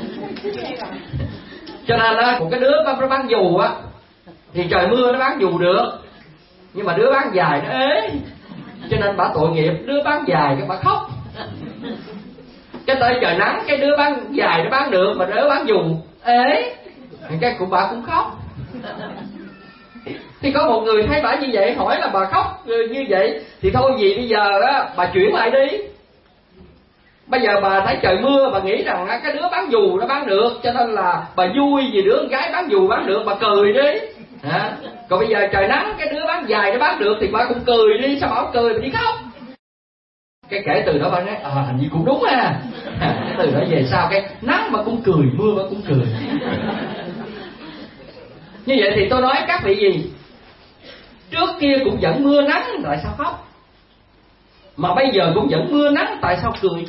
Cho nên đó, một cái đứa bán, bán dù á thì trời mưa nó bán dù được, nhưng mà đứa bán dài nó ế, cho nên bà tội nghiệp. Đứa bán dài cái bà khóc. Cái tới trời nắng, cái đứa bán dài nó bán được, mà đứa bán dù ế, cái của bà cũng khóc. Thì có một người thấy bà như vậy, hỏi là bà khóc như vậy thì thôi gì bây giờ á, bà chuyển lại đi. Bây giờ bà thấy trời mưa, bà nghĩ rằng cái đứa bán dù nó bán được, cho nên là bà vui vì đứa con gái bán dù bán được, bà cười đi. À, còn bây giờ trời nắng, cái đứa bán dài nó bán được thì bà cũng cười đi. Sao bà không cười, bà đi khóc? Cái kể từ đó bà nói, à hình như cũng đúng ha. Cái từ đó về sau cái nắng mà cũng cười, mưa mà cũng cười. Như vậy thì tôi nói các vị gì? Trước kia cũng vẫn mưa nắng, tại sao khóc? Mà bây giờ cũng vẫn mưa nắng, tại sao cười?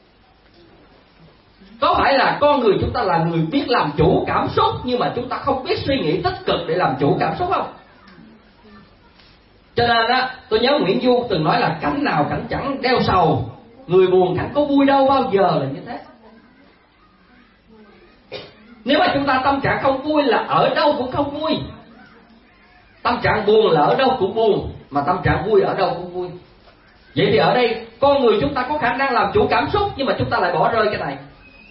Có phải là con người chúng ta là người biết làm chủ cảm xúc, nhưng mà chúng ta không biết suy nghĩ tích cực để làm chủ cảm xúc không? Cho nên á, tôi nhớ Nguyễn Du từng nói là cảnh nào cảnh chẳng đeo sầu, người buồn cảnh có vui đâu bao giờ, là như thế. Nếu mà chúng ta tâm trạng không vui là ở đâu cũng không vui. Tâm trạng buồn là ở đâu cũng buồn, mà tâm trạng vui ở đâu cũng vui. Vậy thì ở đây con người chúng ta có khả năng làm chủ cảm xúc, nhưng mà chúng ta lại bỏ rơi cái này.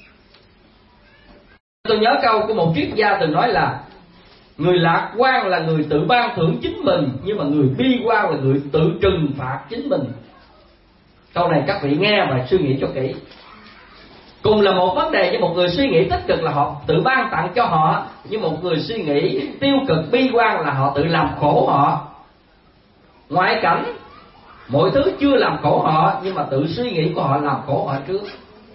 Tôi nhớ câu của một triết gia từng nói là người lạc quan là người tự ban thưởng chính mình, nhưng mà người bi quan là người tự trừng phạt chính mình. Câu này các vị nghe và suy nghĩ cho kỹ. Cùng là một vấn đề, với một người suy nghĩ tích cực là họ tự ban tặng cho họ, nhưng một người suy nghĩ tiêu cực bi quan là họ tự làm khổ họ. Ngoại cảnh mọi thứ chưa làm khổ họ, nhưng mà tự suy nghĩ của họ làm khổ họ trước.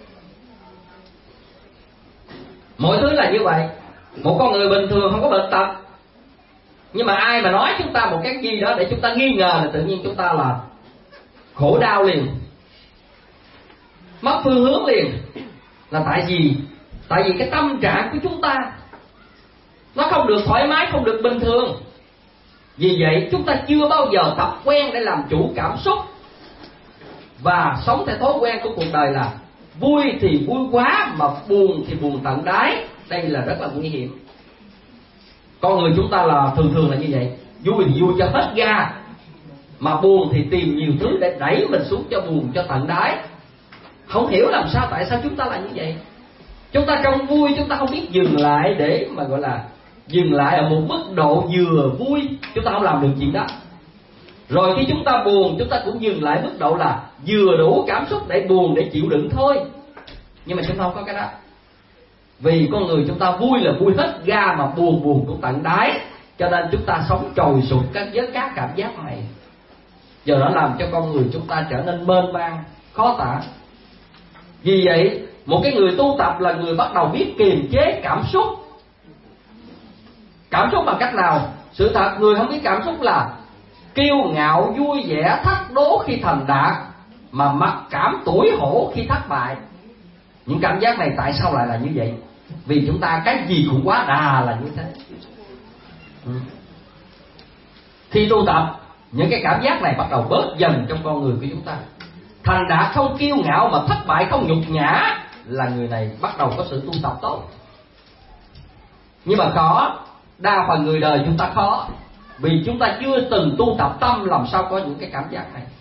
Mọi thứ là như vậy. Một con người bình thường không có bệnh tật, nhưng mà ai mà nói chúng ta một cái gì đó để chúng ta nghi ngờ là tự nhiên chúng ta là khổ đau liền, mất phương hướng liền. Là tại vì Tại vì cái tâm trạng của chúng ta nó không được thoải mái, không được bình thường. Vì vậy chúng ta chưa bao giờ tập quen để làm chủ cảm xúc, và sống theo thói quen của cuộc đời là vui thì vui quá, mà buồn thì buồn tận đáy. Đây là rất là nguy hiểm. Con người chúng ta là thường thường là như vậy. Vui thì vui cho hết ga, Mà buồn thì tìm nhiều thứ để đẩy mình xuống cho buồn, cho tận đáy. Không hiểu làm sao, tại sao chúng ta là như vậy. Chúng ta trong vui chúng ta không biết dừng lại để mà gọi là dừng lại ở một mức độ vừa vui, chúng ta không làm được chuyện đó. Rồi khi chúng ta buồn, chúng ta cũng dừng lại mức độ là vừa đủ cảm xúc để buồn, để chịu đựng thôi. Nhưng mà chúng ta không có cái đó. Vì con người chúng ta vui là vui hết ga, mà buồn buồn cũng tận đáy. Cho nên chúng ta sống trồi sụp các với các cảm giác này. Giờ nó làm cho con người chúng ta trở nên mênh mang, khó tả. Vì vậy, một cái người tu tập là người bắt đầu biết kiềm chế cảm xúc. Cảm xúc bằng cách nào? Sự thật, người không biết cảm xúc là kiêu ngạo, vui vẻ, thách đố khi thành đạt, mà mặc cảm tủi hổ khi thất bại. Những cảm giác này tại sao lại là như vậy? Vì chúng ta cái gì cũng quá đà là như thế. ừ. Khi tu tập, những cái cảm giác này bắt đầu bớt dần trong con người của chúng ta. Thành đạt không kiêu ngạo, mà thất bại không nhục nhã, là người này bắt đầu có sự tu tập tốt. Nhưng mà khó, đa phần người đời chúng ta khó, vì chúng ta chưa từng tu tập tâm làm sao có những cái cảm giác này.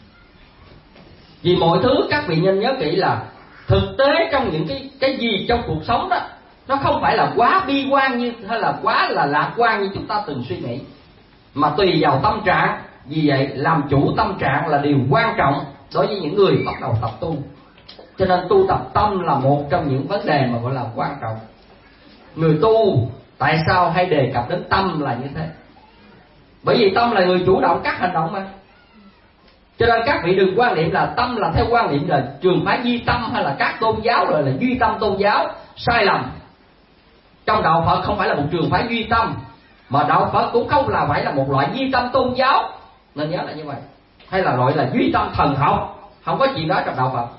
Vì mọi thứ các vị nhân nhớ kỹ là thực tế trong những cái cái gì trong cuộc sống đó, nó không phải là quá bi quan như hay là quá là lạc quan như chúng ta từng suy nghĩ, mà tùy vào tâm trạng. Vì vậy làm chủ tâm trạng là điều quan trọng đối với những người bắt đầu tập tu. Cho nên tu tập tâm là một trong những vấn đề mà gọi là quan trọng. Người tu tại sao hay đề cập đến tâm là như thế? Bởi vì tâm là người chủ động các hành động mà. Cho nên các vị đừng quan niệm là tâm là theo quan niệm là trường phái duy tâm hay là các tôn giáo rồi là duy tâm tôn giáo. Sai lầm. Trong đạo Phật không phải là một trường phái duy tâm, mà đạo Phật cũng không là phải là một loại duy tâm tôn giáo, nên nhớ là như vậy. Hay là gọi là duy tâm thần học, không có chuyện đó trong đạo Phật.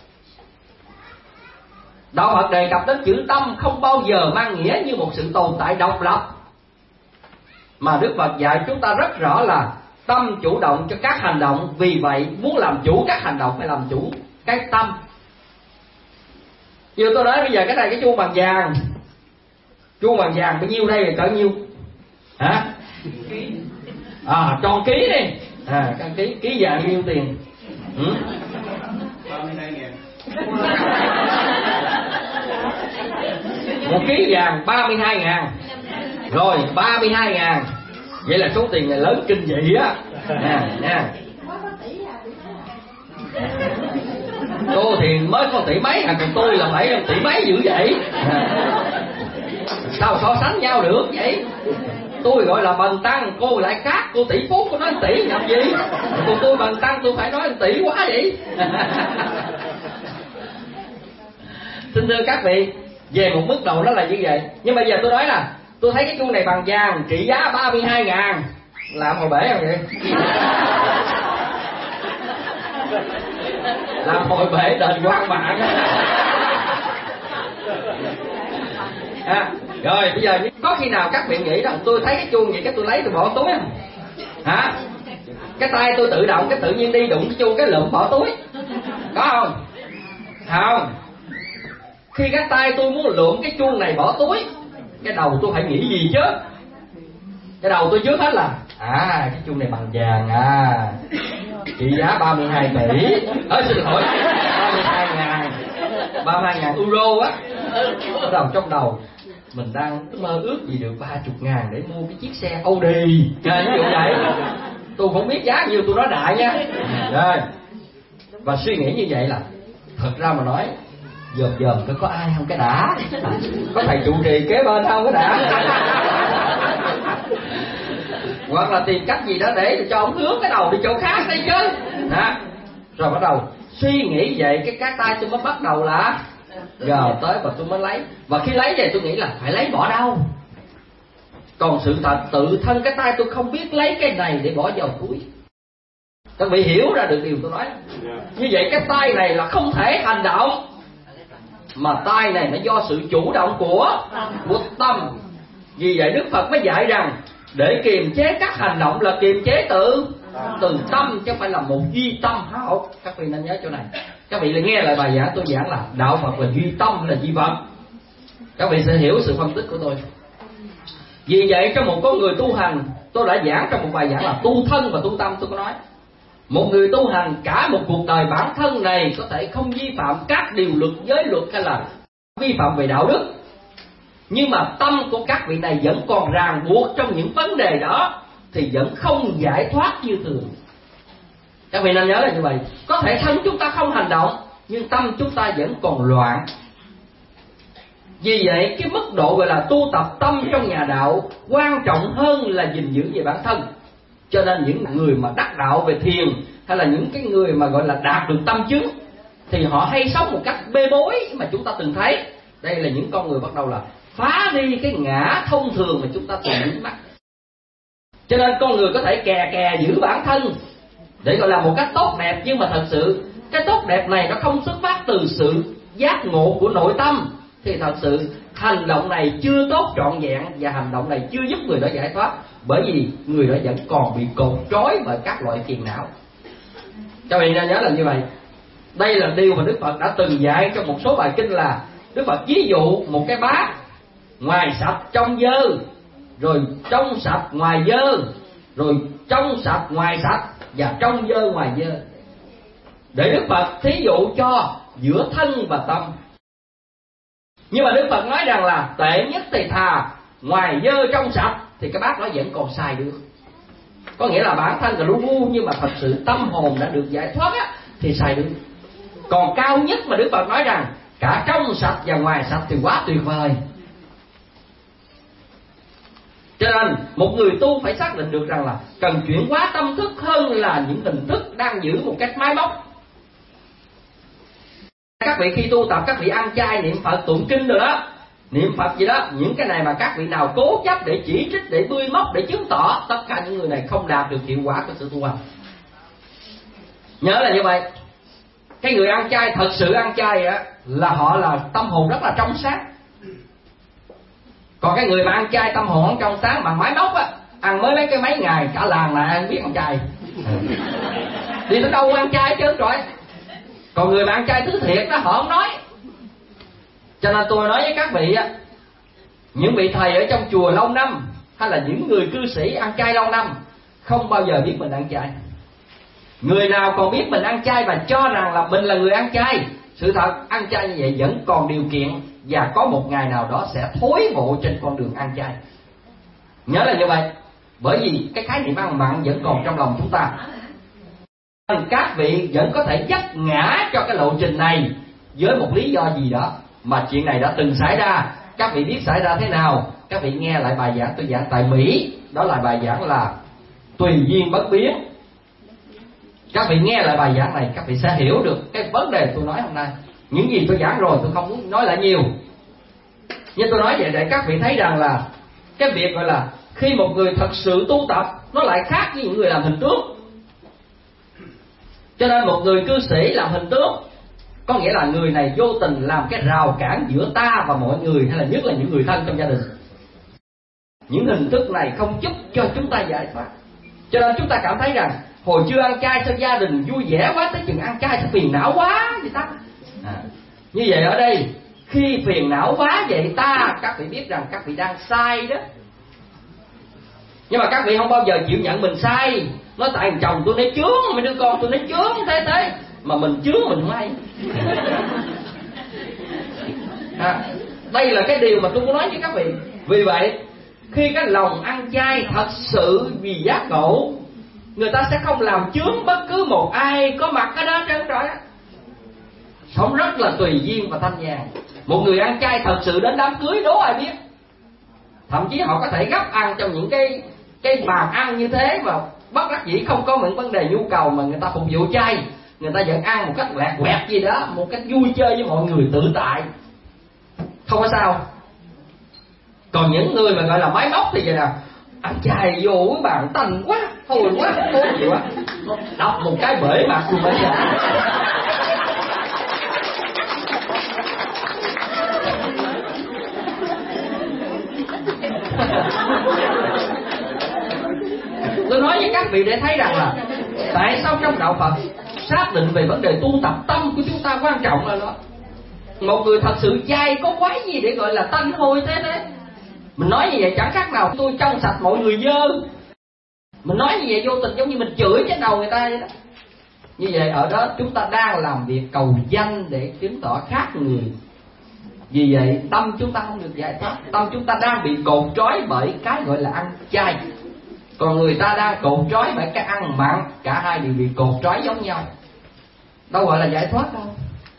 Đạo Phật đề cập đến chữ tâm không bao giờ mang nghĩa như một sự tồn tại độc lập, mà Đức Phật dạy chúng ta rất rõ là tâm chủ động cho các hành động. Vì vậy muốn làm chủ các hành động phải làm chủ cái tâm. Như tôi nói bây giờ cái này cái chuông bằng vàng, chuông bằng vàng bao nhiêu đây là cỡ nhiêu hả? À tròn ký đi, à căn ký ký vàng bao nhiêu tiền? Ừ? ba mươi hai ngàn. Một ký vàng ba mươi hai ngàn. Rồi ba mươi hai ngàn, vậy là số tiền này lớn kinh dị á. Nè nha, cô thì mới có tỷ mấy, còn tôi là phải tỷ mấy dữ vậy. Sao so sánh nhau được vậy? Tôi gọi là bần tăng, cô lại khác, cô tỷ phú, cô nói tỷ làm gì? Còn tôi bần tăng, tôi phải nói tỷ quá vậy. Xin thưa các vị, về một mức độ đó là như vậy. Nhưng bây giờ tôi nói là tôi thấy cái chuông này bằng vàng trị giá ba mươi hai ngàn, làm hồi bể không vậy? Làm hồi bể đền quan mạng à, rồi bây giờ có khi nào các vị nghĩ rằng tôi thấy cái chuông vậy cái tôi lấy tôi bỏ túi không? Hả? Cái tay tôi tự động cái tự nhiên đi đụng cái chuông cái lượm bỏ túi, có không? Không. Khi cái tay tôi muốn lượm cái chuông này bỏ túi, cái đầu tôi phải nghĩ gì chứ? Cái đầu tôi trước hết là à cái chuông này bằng vàng à, trị giá ba mươi hai tỷ, ơi xin lỗi ba mươi hai ngàn, ba mươi hai ngàn euro á. Ở đầu trong đầu mình đang mơ ước gì được ba mươi ngàn để mua cái chiếc xe Audi, ví dụ vậy. Tôi không biết giá nhiêu, tôi nói đại nha. Rồi và suy nghĩ như vậy là thật ra mà nói dòm dòm có có ai không cái đã, có thầy trụ trì kế bên không cái đã, hoặc là tìm cách gì đó để cho ông hướng cái đầu đi chỗ khác đây chứ. Đó. Rồi bắt đầu suy nghĩ vậy, cái cái tay tôi mới bắt đầu là giờ tới và tôi mới lấy. Và khi lấy về tôi nghĩ là phải lấy bỏ đâu. Còn sự thật tự thân cái tay tôi không biết lấy cái này để bỏ vào túi. Các vị hiểu ra được điều tôi nói. Như vậy cái tay này là không thể hành động, mà tay này nó do sự chủ động của của tâm. Vì vậy Đức Phật mới dạy rằng để kiềm chế các hành động là kiềm chế từ từ tâm, chứ không phải là một duy tâm hảo. Các vị nên nhớ chỗ này. Các vị nghe lại bài giảng tôi giảng là đạo Phật là duy tâm hay là duy vật, các vị sẽ hiểu sự phân tích của tôi. Vì vậy trong một con người tu hành, tôi đã giảng trong một bài giảng là tu thân và tu tâm. Tôi có nói một người tu hành cả một cuộc đời bản thân này có thể không vi phạm các điều luật, giới luật hay là vi phạm về đạo đức, nhưng mà tâm của các vị này vẫn còn ràng buộc trong những vấn đề đó thì vẫn không giải thoát như thường. Các vị nên nhớ là như vậy. Có thể thân chúng ta không hành động, nhưng tâm chúng ta vẫn còn loạn. Vì vậy cái mức độ gọi là tu tập tâm trong nhà đạo quan trọng hơn là gìn giữ về bản thân. Cho nên những người mà đắc đạo về thiền, hay là những cái người mà gọi là đạt được tâm chứng, thì họ hay sống một cách bê bối mà chúng ta từng thấy. Đây là những con người bắt đầu là phá đi cái ngã thông thường mà chúng ta từng đứng mắt. Cho nên con người có thể kè kè giữ bản thân để gọi là một cách tốt đẹp, nhưng mà thật sự cái tốt đẹp này nó không xuất phát từ sự giác ngộ của nội tâm, thì thật sự hành động này chưa tốt trọn vẹn, và hành động này chưa giúp người đó giải thoát, bởi vì người đó vẫn còn bị cột trói bởi các loại phiền não. Cho nên nhớ là như vậy. Đây là điều mà Đức Phật đã từng dạy trong một số bài kinh, là Đức Phật ví dụ một cái bát, ngoài sạch trong dơ, rồi trong sạch ngoài dơ, rồi trong sạch ngoài sạch, và trong dơ ngoài dơ, để Đức Phật thí dụ cho giữa thân và tâm. Nhưng mà Đức Phật nói rằng là tệ nhất thì thà ngoài dơ trong sạch, thì cái bát nó vẫn còn xài được. Có nghĩa là bản thân là lu bu, nhưng mà thật sự tâm hồn đã được giải thoát á, thì xài được. Còn cao nhất mà Đức Phật nói rằng cả trong sạch và ngoài sạch thì quá tuyệt vời. Cho nên một người tu phải xác định được rằng là cần chuyển hóa tâm thức hơn là những hình thức đang giữ một cách máy móc. Các vị khi tu tập, các vị ăn chay, niệm Phật, tụng kinh rồi đó, niệm Phật gì đó, những cái này mà các vị nào cố chấp để chỉ trích, để bươi móc, để chứng tỏ, tất cả những người này không đạt được hiệu quả của sự tu hành. Nhớ là như vậy. Cái người ăn chay thật sự ăn chay á, là họ là tâm hồn rất là trong sáng. Còn cái người mà ăn chay tâm hồn không trong sáng bằng máy móc á, ăn mới lấy cái mấy ngày cả làng là ăn biết ăn chay, đi tới đâu ăn chay chứ rồi. Còn người mà ăn chay thứ thiệt đó họ không nói. Cho nên tôi nói với các vị á, những vị thầy ở trong chùa lâu năm, hay là những người cư sĩ ăn chay lâu năm, không bao giờ biết mình ăn chay. Người nào còn biết mình ăn chay và cho rằng là mình là người ăn chay, sự thật ăn chay như vậy vẫn còn điều kiện, và có một ngày nào đó sẽ thối bộ trên con đường ăn chay. Nhớ là như vậy. Bởi vì cái khái niệm ăn mặn vẫn còn trong lòng chúng ta. Các vị vẫn có thể dắt ngã cho cái lộ trình này với một lý do gì đó mà chuyện này đã từng xảy ra. Các vị biết xảy ra thế nào? Các vị nghe lại bài giảng tôi giảng tại Mỹ, đó là bài giảng là tùy duyên bất biến. Các vị nghe lại bài giảng này, các vị sẽ hiểu được cái vấn đề tôi nói hôm nay. Những gì tôi giảng rồi tôi không muốn nói lại nhiều, nhưng tôi nói vậy để các vị thấy rằng là cái việc gọi là khi một người thật sự tu tập, nó lại khác với những người làm hình tướng. Cho nên một người cư sĩ làm hình tướng, có nghĩa là người này vô tình làm cái rào cản giữa ta và mọi người, hay là nhất là những người thân trong gia đình. Những hình thức này không giúp cho chúng ta giải thoát. Cho nên chúng ta cảm thấy rằng hồi chưa ăn chay sao gia đình vui vẻ quá, tới chừng ăn chay sao phiền não quá vậy ta. À, như vậy ở đây khi phiền não quá vậy ta, các vị biết rằng các vị đang sai đó. Nhưng mà các vị không bao giờ chịu nhận mình sai. Nói tại chồng tôi nói chướng, mấy đứa con tôi nói chướng thế thế, mà mình chướng mình không hay. À, đây là cái điều mà tôi muốn nói với các vị. Vì vậy khi cái lòng ăn chay thật sự vì giác ngộ, người ta sẽ không làm chướng bất cứ một ai có mặt ở đó trơn trọi. Sống rất là tùy duyên và thanh nhàn. Một người ăn chay thật sự đến đám cưới đố ai biết. Thậm chí họ có thể gấp ăn trong những cái cái bàn ăn như thế, mà bất đắc dĩ không có những vấn đề nhu cầu mà người ta phục vụ chay, người ta vẫn ăn một cách lẹt quẹt gì đó, một cách vui chơi với mọi người tự tại, không có sao. Còn những người mà gọi là máy móc thì vậy nè, ăn chay vô cái bàn tanh quá, hôi quá, khó chịu quá, đập một cái bể mặt luôn bây giờ. Tôi nói với các vị để thấy rằng là tại sao trong đạo Phật xác định về vấn đề tu tập tâm của chúng ta quan trọng là đó. Một người thật sự chay có quái gì để gọi là tanh hôi thế đấy. Mình nói như vậy chẳng khác nào tôi trong sạch mọi người dơ. Mình nói như vậy vô tình giống như mình chửi trên đầu người ta vậy đó. Như vậy ở đó chúng ta đang làm việc cầu danh để chứng tỏ khác người. Vì vậy tâm chúng ta không được giải thoát. Tâm chúng ta đang bị cột trói bởi cái gọi là ăn chay. Còn người ta đang cột trói bởi cái ăn mặn. Cả hai đều bị cột trói giống nhau. Đâu gọi là giải thoát đâu.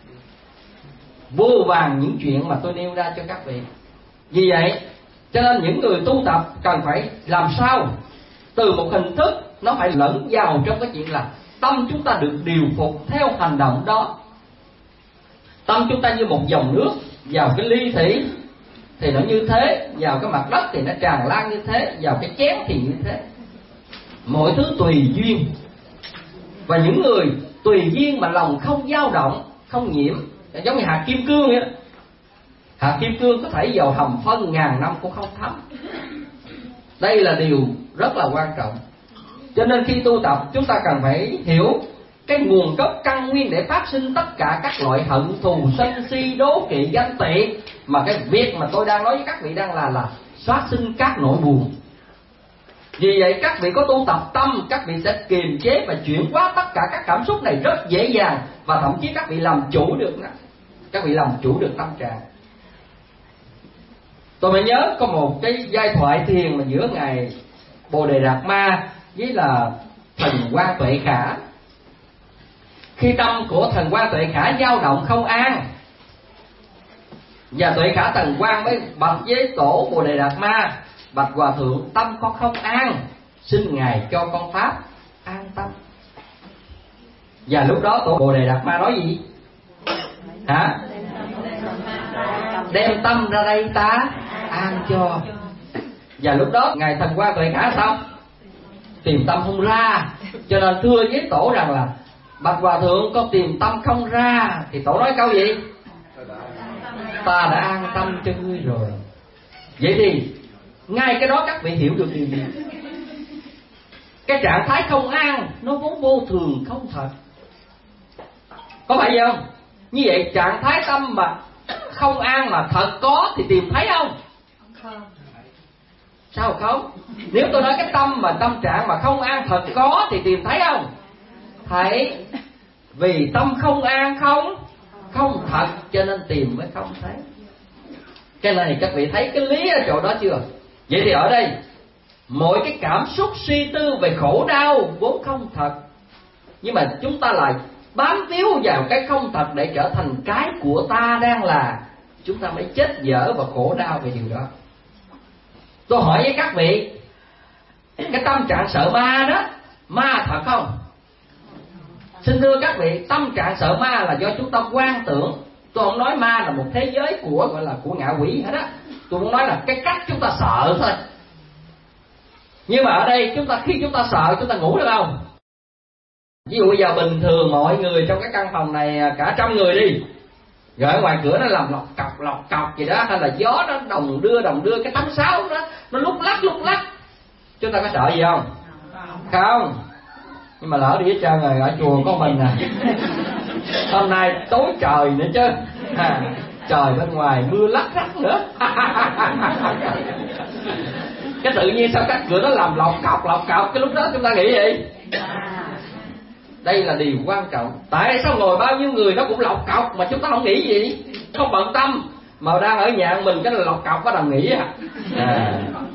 Vô vàn những chuyện mà tôi nêu ra cho các vị. Vì vậy cho nên những người tu tập cần phải làm sao từ một hình thức nó phải lẫn vào trong cái chuyện là tâm chúng ta được điều phục theo hành động đó. Tâm chúng ta như một dòng nước vào cái ly thủy thì nó như thế, vào cái mặt đất thì nó tràn lan như thế, vào cái chén thì như thế. Mọi thứ tùy duyên. Và những người tùy duyên mà lòng không dao động, không nhiễm, giống như hạt kim cương vậy đó. Hạt kim cương có thể vào hầm phân ngàn năm cũng không thấm. Đây là điều rất là quan trọng. Cho nên khi tu tập chúng ta cần phải hiểu cái nguồn gốc căn nguyên để phát sinh tất cả các loại hận thù, sân si, đố kỵ, ganh tị. Mà cái việc mà tôi đang nói với các vị đang là là phát sinh các nỗi buồn. Vì vậy các vị có tu tập tâm, các vị sẽ kiềm chế và chuyển hóa tất cả các cảm xúc này rất dễ dàng. Và thậm chí các vị làm chủ được đó. Các vị làm chủ được tâm trạng. Tôi mới nhớ có một cái giai thoại thiền mà giữa ngài Bồ Đề Đạt Ma với là thần Quan Tuệ Khả. Khi tâm của thần Quan Tuệ Khả dao động không an, và Tuệ Khả thần Quan mới bạch với tổ Bồ Đề Đạt Ma: bạch hòa thượng, tâm con không an, xin ngài cho con pháp an tâm. Và lúc đó tổ Bồ Đề Đạt Ma nói gì? Hả? Đem tâm ra đây ta an cho. Và lúc đó ngài thần Quan Tuệ Khả sao? Tìm tâm không ra, cho nên thưa với tổ rằng là: bạch hòa thượng, con tìm tâm không ra. Thì tổ nói câu gì? Ta đã an tâm cho ngươi rồi. Vậy thì ngay cái đó các vị hiểu được điều gì? Cái trạng thái không an nó vốn vô thường không thật. Có phải vậy không? Như vậy trạng thái tâm mà không an mà thật có thì tìm thấy không? Không. Sao không? Nếu tôi nói cái tâm mà tâm trạng mà không an thật có thì tìm thấy không? Thấy. Vì tâm không an không không thật cho nên tìm mới không thấy. Cái này các vị thấy cái lý ở chỗ đó chưa? Vậy thì ở đây mỗi cái cảm xúc suy tư về khổ đau vốn không thật, nhưng mà chúng ta lại bám víu vào cái không thật để trở thành cái của ta đang là. Chúng ta mới chết dở và khổ đau về điều đó. Tôi hỏi với các vị, cái tâm trạng sợ ma đó, ma thật không? Xin thưa các vị, tâm trạng sợ ma là do chúng ta quan tưởng. Tôi không nói ma là một thế giới của gọi là của ngạ quỷ hết á. Tôi muốn nói là cái cách chúng ta sợ thôi. Nhưng mà ở đây chúng ta khi chúng ta sợ chúng ta ngủ được không? Ví dụ bây giờ bình thường mọi người trong cái căn phòng này cả trăm người đi, rồi ở ngoài cửa nó làm lọc cọc lọc cọc gì đó, hay là gió nó đồng đưa đồng đưa cái tấm sáo đó nó lúc lắc lúc lắc, chúng ta có sợ gì không? Không. Nhưng mà lỡ đi hết trơn rồi, ở chùa có mình à. Hôm nay tối trời nữa chứ à, trời bên ngoài mưa lắc rắc nữa. Cái tự nhiên sao các cửa nó làm lọc cọc lọc cọc, cái lúc đó chúng ta nghĩ gì? Đây là điều quan trọng. Tại sao ngồi bao nhiêu người nó cũng lọc cọc mà chúng ta không nghĩ gì, không bận tâm, mà đang ở nhà mình cái là lọc cọc có đồng nghĩ à. À.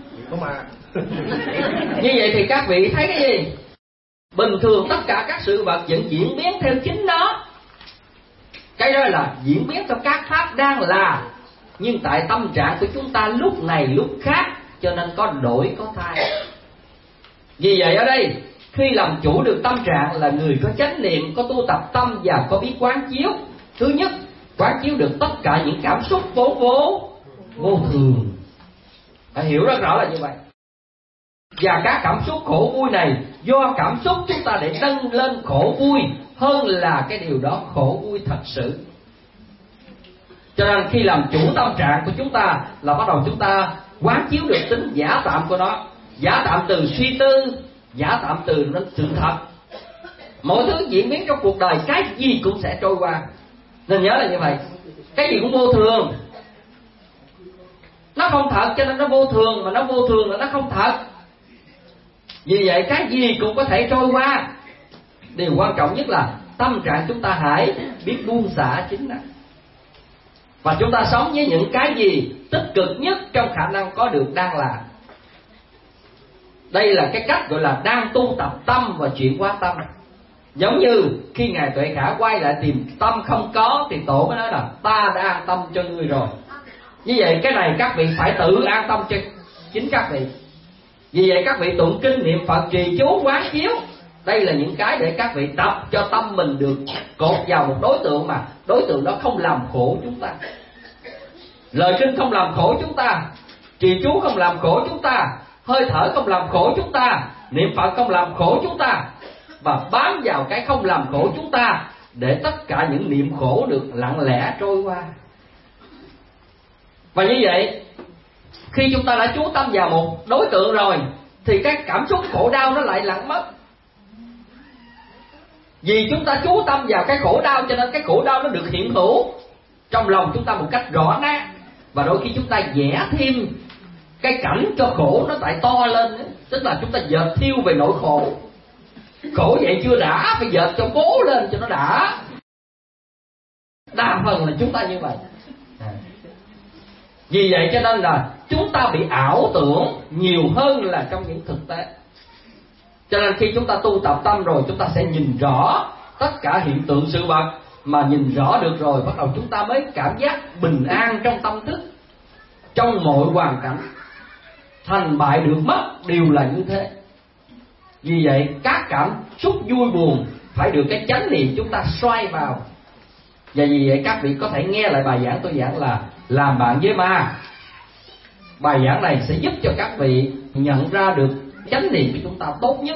Như vậy thì các vị thấy cái gì? Bình thường tất cả các sự vật vẫn diễn biến theo chính nó. Cái đó là diễn biến theo các pháp đang là. Nhưng tại tâm trạng của chúng ta lúc này lúc khác, cho nên có đổi có thay. Vì vậy ở đây khi làm chủ được tâm trạng là người có chánh niệm, có tu tập tâm và có biết quán chiếu. Thứ nhất, quán chiếu được tất cả những cảm xúc vô vô vô thường. Phải hiểu rất rõ là như vậy. Và các cảm xúc khổ vui này do cảm xúc chúng ta để nâng lên khổ vui hơn là cái điều đó khổ vui thật sự. Cho nên khi làm chủ tâm trạng của chúng ta là bắt đầu chúng ta quán chiếu được tính giả tạm của nó. Giả tạm từ suy tư, giả tạm từ nó sự thật. Mỗi thứ diễn biến trong cuộc đời cái gì cũng sẽ trôi qua. Nên nhớ là như vậy. Cái gì cũng vô thường. Nó không thật cho nên nó vô thường, mà nó vô thường là nó không thật. Vì vậy cái gì cũng có thể trôi qua. Điều quan trọng nhất là tâm trạng chúng ta hãy biết buông xả chính là. Và chúng ta sống với những cái gì tích cực nhất trong khả năng có được đang là. Đây là cái cách gọi là đang tu tập tâm và chuyển hóa tâm. Giống như khi Ngài Tuệ Khả quay lại tìm tâm không có, thì Tổ mới nói là ta đã an tâm cho ngươi rồi. Như vậy cái này các vị phải tự an tâm cho chính các vị. Vì vậy các vị tụng kinh niệm Phật trì chú quán chiếu, đây là những cái để các vị tập cho tâm mình được cột vào một đối tượng, mà đối tượng đó không làm khổ chúng ta. Lời kinh không làm khổ chúng ta, trì chú không làm khổ chúng ta, hơi thở không làm khổ chúng ta, niệm Phật không làm khổ chúng ta. Và bám vào cái không làm khổ chúng ta, để tất cả những niệm khổ được lặng lẽ trôi qua. Và như vậy, khi chúng ta đã chú tâm vào một đối tượng rồi, thì cái cảm xúc khổ đau nó lại lặng mất. Vì chúng ta chú tâm vào cái khổ đau, cho nên cái khổ đau nó được hiện hữu trong lòng chúng ta một cách rõ nét. Và đôi khi chúng ta vẽ thêm cái cảnh cho khổ nó lại to lên, tức là chúng ta dệt thiêu về nỗi khổ. Khổ vậy chưa đã, phải dệt cho cố lên cho nó đã. Đa phần là chúng ta như vậy. Vì vậy cho nên là chúng ta bị ảo tưởng nhiều hơn là trong những thực tế. Cho nên khi chúng ta tu tập tâm rồi, chúng ta sẽ nhìn rõ tất cả hiện tượng sự vật. Mà nhìn rõ được rồi, bắt đầu chúng ta mới cảm giác bình an trong tâm thức, trong mọi hoàn cảnh. Thành bại được mất đều là như thế. Vì vậy các cảm xúc vui buồn phải được cái chánh niệm chúng ta xoay vào. Và vì vậy các vị có thể nghe lại bài giảng tôi giảng là làm bạn với ma. Bài giảng này sẽ giúp cho các vị nhận ra được chánh niệm của chúng ta tốt nhất.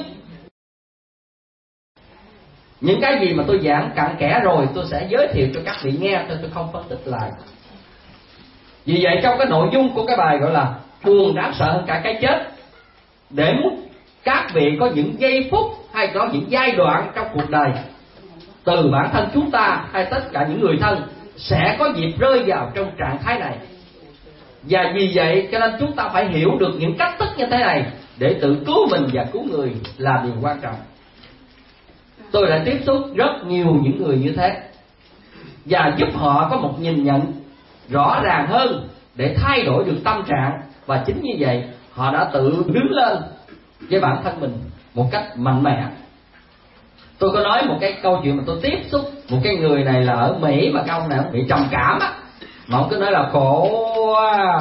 Những cái gì mà tôi giảng cặn kẽ rồi tôi sẽ giới thiệu cho các vị nghe, tôi tôi không phân tích lại. Vì vậy trong cái nội dung của cái bài gọi là buồn đáng sợ hơn cả cái chết, để muốn các vị có những giây phút hay có những giai đoạn trong cuộc đời, từ bản thân chúng ta hay tất cả những người thân sẽ có dịp rơi vào trong trạng thái này. Và vì vậy cho nên chúng ta phải hiểu được những cách thức như thế này để tự cứu mình và cứu người là điều quan trọng. Tôi đã tiếp xúc rất nhiều những người như thế và giúp họ có một nhìn nhận rõ ràng hơn để thay đổi được tâm trạng. Và chính như vậy họ đã tự đứng lên với bản thân mình một cách mạnh mẽ. Tôi có nói một cái câu chuyện mà tôi tiếp xúc một cái người này là ở Mỹ, mà cái ông này bị trầm cảm á, mà ông cứ nói là khổ quá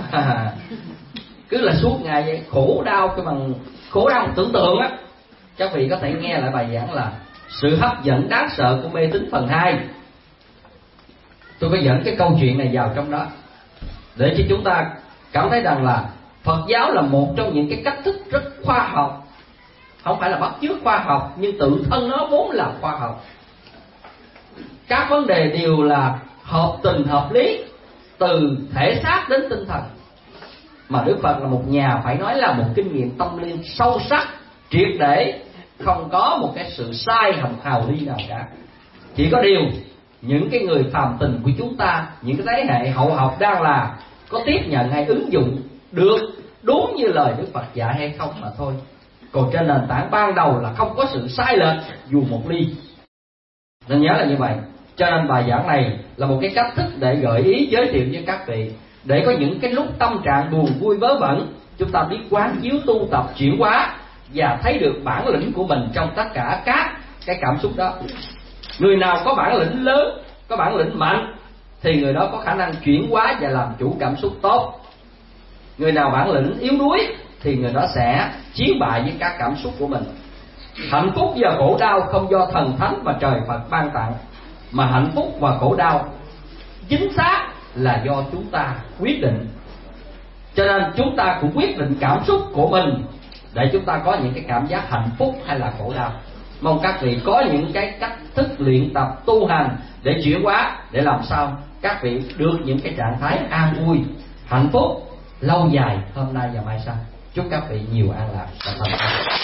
cứ là suốt ngày vậy, khổ đau cái bằng khổ đau tưởng tượng á. Các vị có thể nghe lại bài giảng là sự hấp dẫn đáng sợ của mê tín phần hai. Tôi có dẫn cái câu chuyện này vào trong đó để cho chúng ta cảm thấy rằng là Phật giáo là một trong những cái cách thức rất khoa học. Không phải là bắt chước khoa học, nhưng tự thân nó vốn là khoa học. Các vấn đề đều là hợp tình hợp lý, từ thể xác đến tinh thần. Mà Đức Phật là một nhà phải nói là một kinh nghiệm tâm linh sâu sắc, triệt để, không có một cái sự sai hầm hào ly nào cả. Chỉ có điều những cái người phàm tình của chúng ta, những cái thế hệ hậu học đang là có tiếp nhận hay ứng dụng được đúng như lời Đức Phật dạy hay không mà thôi. Còn trên nền tảng ban đầu là không có sự sai lệch dù một ly. Nên nhớ là như vậy. Cho nên bài giảng này là một cái cách thức để gợi ý giới thiệu với các vị, để có những cái lúc tâm trạng buồn vui vớ vẩn, chúng ta biết quán chiếu tu tập chuyển hóa và thấy được bản lĩnh của mình trong tất cả các cái cảm xúc đó. Người nào có bản lĩnh lớn, có bản lĩnh mạnh thì người đó có khả năng chuyển hóa và làm chủ cảm xúc tốt. Người nào bản lĩnh yếu đuối thì người đó sẽ chiến bại với các cảm xúc của mình. Hạnh phúc và khổ đau không do thần thánh và trời Phật ban tặng, mà hạnh phúc và khổ đau chính xác là do chúng ta quyết định. Cho nên chúng ta cũng quyết định cảm xúc của mình để chúng ta có những cái cảm giác hạnh phúc hay là khổ đau. Mong các vị có những cái cách thức luyện tập tu hành để chuyển hóa, để làm sao các vị được những cái trạng thái an vui, hạnh phúc lâu dài hôm nay và mai sau. Chúc các vị nhiều an lạc và thành công.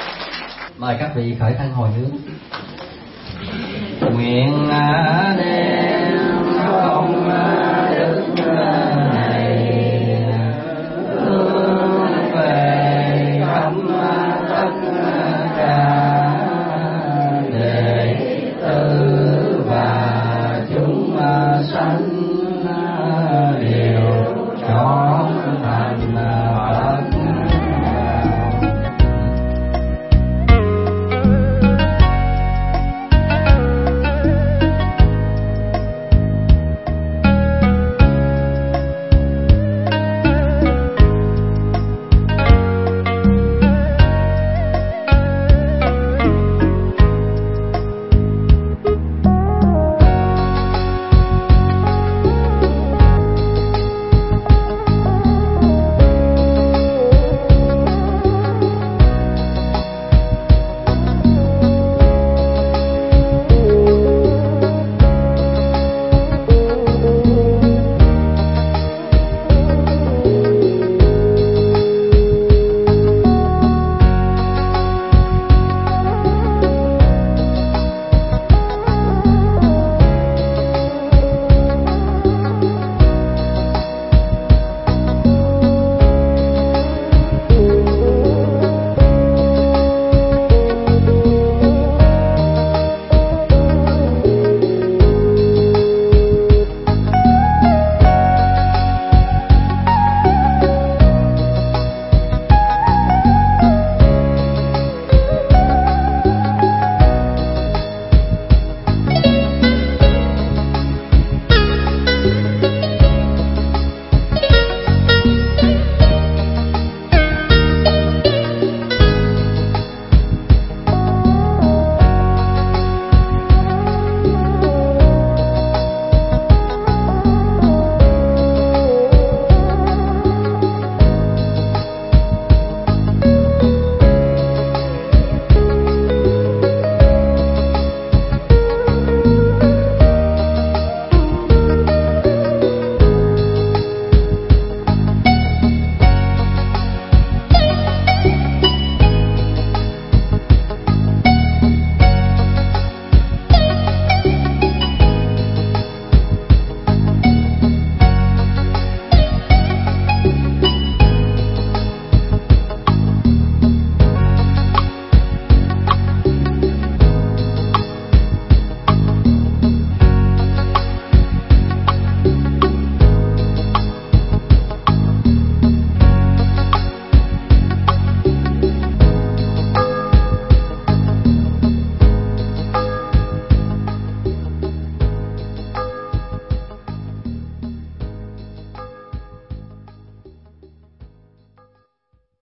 Mời các vị khởi thân hồi hướng. Nguyện đến